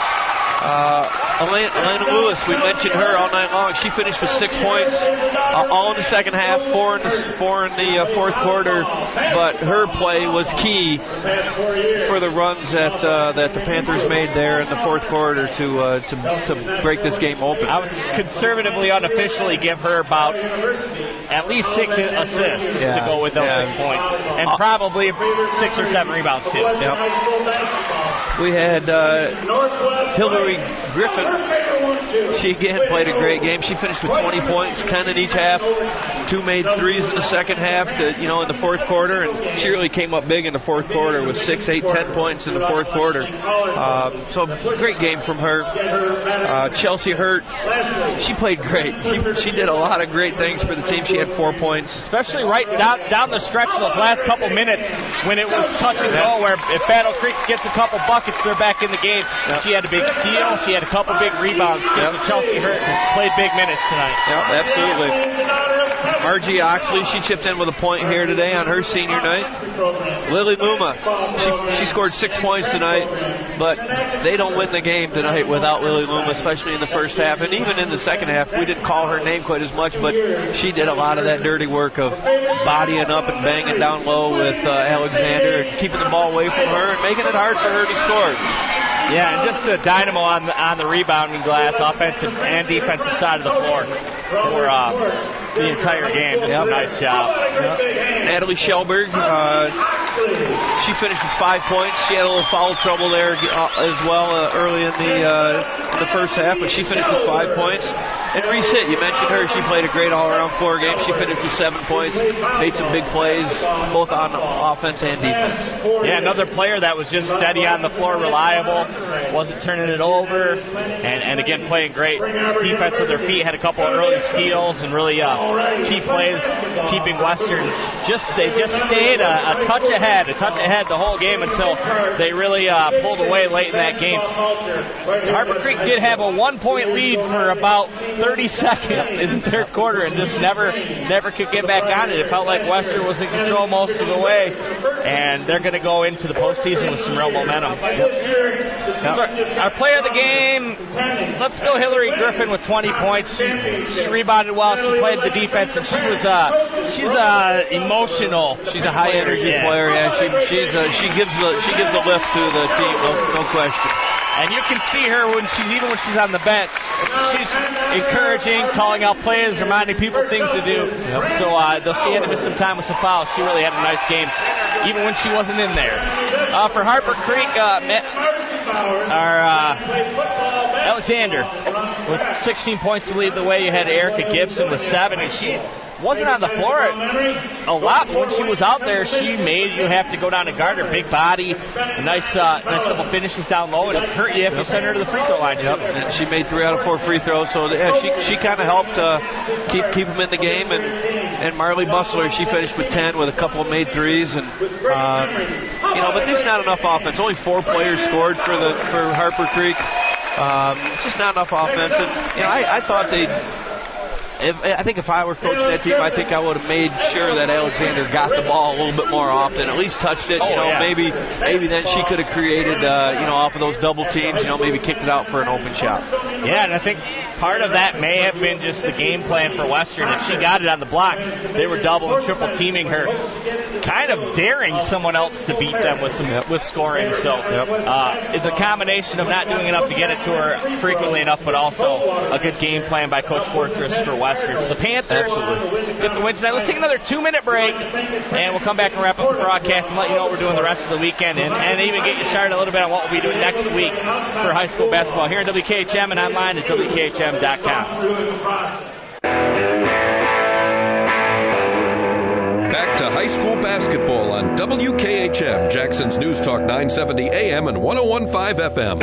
Elena Lewis, we mentioned her all night long. She finished with 6 points, all in the second half, four in the fourth quarter. But her play was key for the runs that the Panthers made there in the fourth quarter to break this game open. I would conservatively, unofficially give her about at least 6 assists to go with those 6 points, and probably 6 or 7 rebounds too. Yep. We had Hillary Griffin. She again played a great game. She finished with 20 points, 10 in each half. 2 made threes in the second half, in the fourth quarter, and she really came up big in the fourth quarter with 6, 8, 10 points in the fourth quarter. So great game from her. Chelsea Hurt, she played great. She did a lot of great things for the team. She had 4 points. Especially right down the stretch of those last couple minutes when it was touch and go, where if Battle Creek gets a couple buckets, they're back in the game. Yep. She had a big steal. She had a couple big rebounds. Yep. Chelsea Hurt played big minutes tonight. Yep, absolutely. Margie Oxley, she chipped in with a point here today on her senior night. Lily Luma, she scored 6 points tonight, but they don't win the game tonight without Lily Luma, especially in the first half. And even in the second half, we didn't call her name quite as much, but she did a lot of that dirty work of bodying up and banging down low with Alexander and keeping the ball away from her and making it hard for her to score. Yeah, and just a dynamo on the rebounding glass, offensive and defensive side of the floor for the entire game. Just a nice job. Natalie Shellberg, she finished with 5 points. She had a little foul trouble there as well early in the first half, but she finished with 5 points. And Reese Hitt, you mentioned her. She played a great all-around floor game. She finished with 7 points, made some big plays, both on offense and defense. Yeah, another player that was just steady on the floor, reliable, wasn't turning it over, and again, playing great defense with her feet, had a couple of early steals, and really key plays, keeping Western. They just stayed a touch ahead the whole game until they really pulled away late in that game. Harper Creek did have a 1 point lead for about 30 seconds in the third quarter and just never could get back on it. It felt like Western was in control most of the way, and they're going to go into the postseason with some real momentum. Our player of the game, let's go Hillary Griffin with 20 points. She rebounded well. She played the defense, and she's emotional. She's a high energy player. Yeah, she gives a lift to the team. No question. And you can see her when she's on the bench. She's encouraging, calling out plays, reminding people things to do. Yep. So though she had to miss some time with some fouls, she really had a nice game, even when she wasn't in there. For Harper Creek, Alexander with 16 points to lead the way. You had Erica Gibson with 7, and she wasn't on the floor a lot, but when she was out there, she made you have to go down and guard her. Big body, a nice couple finishes down low, and it hurt you if you send her to the free throw line. Yep. And she made 3 out of 4 free throws, so she kind of helped keep them in the game. And Marley Bustler, she finished with 10 with a couple of made threes, and but there's not enough offense. Only 4 players scored for Harper Creek. Just not enough offense, and I thought I think if I were coaching that team, I think I would have made sure that Alexander got the ball a little bit more often, at least touched it. Maybe then she could have created, off of those double teams, maybe kicked it out for an open shot. Yeah, and I think part of that may have been just the game plan for Western. If she got it on the block, they were double and triple teaming her, kind of daring someone else to beat them with scoring. So it's a combination of not doing enough to get it to her frequently enough, but also a good game plan by Coach Fortress for Western. Northwestern. So the Panthers get the win tonight. Let's take another 2-minute break, and we'll come back and wrap up the broadcast and let you know what we're doing the rest of the weekend, and even get you started a little bit on what we'll be doing next week for high school basketball here at WKHM and online at WKHM.com. Back to high school basketball on WKHM, Jackson's News Talk 970 AM and 101.5 FM.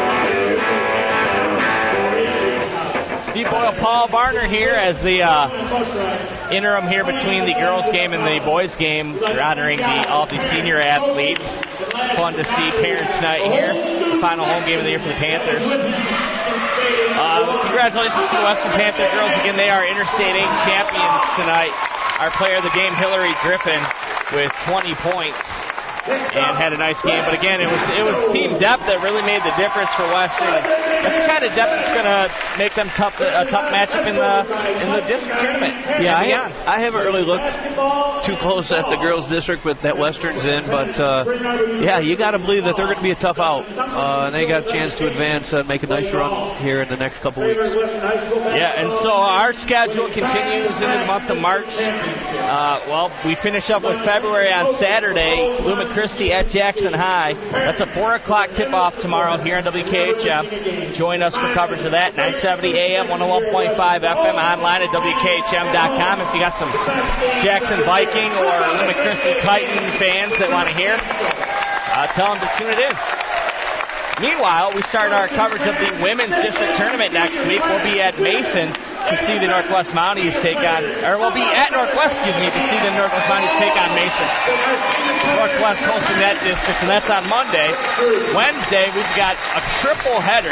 Steve Boyle, Paul Varner here as the interim here between the girls' game and the boys' game. They're honoring all the senior athletes. Fun to see parents' night here. The final home game of the year for the Panthers. Congratulations to the Western Panther girls. Again, they are Interstate 8 champions tonight. Our player of the game, Hillary Griffin, with 20 points and had a nice game. But again, it was team depth that really made the difference for Western. That's the kind of depth that's going to make them a tough matchup in the district tournament. Yeah, I haven't really looked too close at the girls' district that Western's in, but yeah, you got to believe that they're going to be a tough out. And they got a chance to advance and make a nice run here in the next couple weeks. Yeah, and so our schedule continues into the month of March. Well, we finish up with February on Saturday. Lumen Christi at Jackson High. That's a 4 o'clock tip-off tomorrow here on WKHM. Join us for coverage of that, 970 AM, 101.5 FM, online at WKHM.com. If you got some Jackson Viking or Lumen Christi Titan fans that want to hear, tell them to tune it in. Meanwhile, we start our coverage of the women's district tournament next week. We'll be at Mason to see the Northwest Mounties take on, or we'll be at Northwest, to see the Northwest Mounties take on Mason. Northwest hosting that district, and that's on Monday. Wednesday, we've got a triple header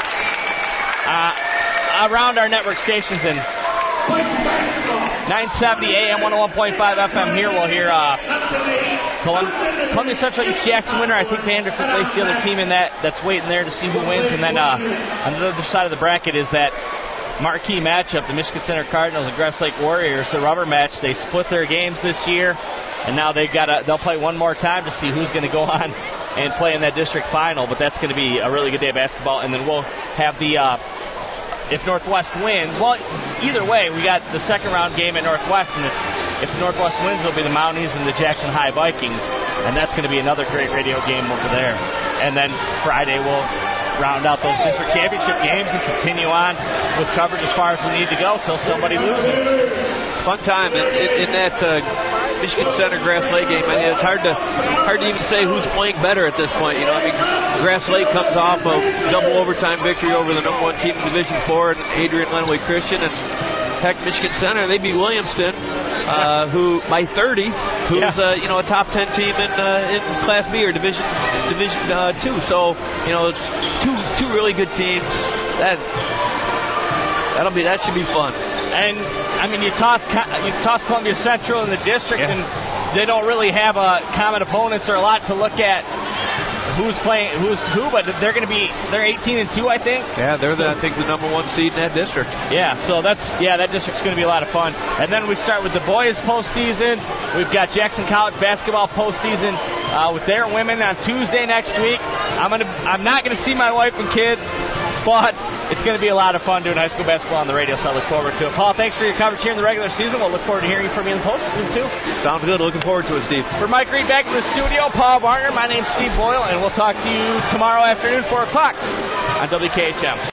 around our network stations in 970 AM, 101.5 FM here. We'll hear Columbia Central East Jackson winner. I think Vanderbilt placed the other team in that's waiting there to see who wins. And then on the other side of the bracket is that marquee matchup, the Michigan Center Cardinals and Grass Lake Warriors, the rubber match. They split their games this year, and now they'll play one more time to see who's going to go on and play in that district final. But that's going to be a really good day of basketball. And then we'll have the if Northwest wins, well, either way, we got the second round game at Northwest, and if Northwest wins, it'll be the Mounties and the Jackson High Vikings, and that's going to be another great radio game over there. And then Friday we'll round out those district championship games and continue on with coverage as far as we need to go till somebody loses. Fun time in that Michigan Center Grass Lake game. I mean, it's hard to even say who's playing better at this point. Grass Lake comes off a double overtime victory over the number one team in Division 4, Adrian Lenawee Christian, and heck, Michigan Center, they beat Williamston, who by 30, who's a top 10 team in Class B or Division 2. So it's two really good teams. That should be fun. And I mean, you toss Columbia Central in the district, and they don't really have common opponents or a lot to look at. Who's playing who's who, but they're 18-2, I think. Yeah, they're I think the number one seed in that district. Yeah, so that district's going to be a lot of fun. And then we start with the boys postseason. We've got Jackson College basketball postseason with their women on Tuesday next week. I'm not going to see my wife and kids, but it's going to be a lot of fun doing high school basketball on the radio, so I look forward to it. Paul, thanks for your coverage here in the regular season. We'll look forward to hearing from you in the postseason, too. Sounds good. Looking forward to it, Steve. For Mike Reed back in the studio, Paul Varner, my name's Steve Boyle, and we'll talk to you tomorrow afternoon, 4 o'clock on WKHM.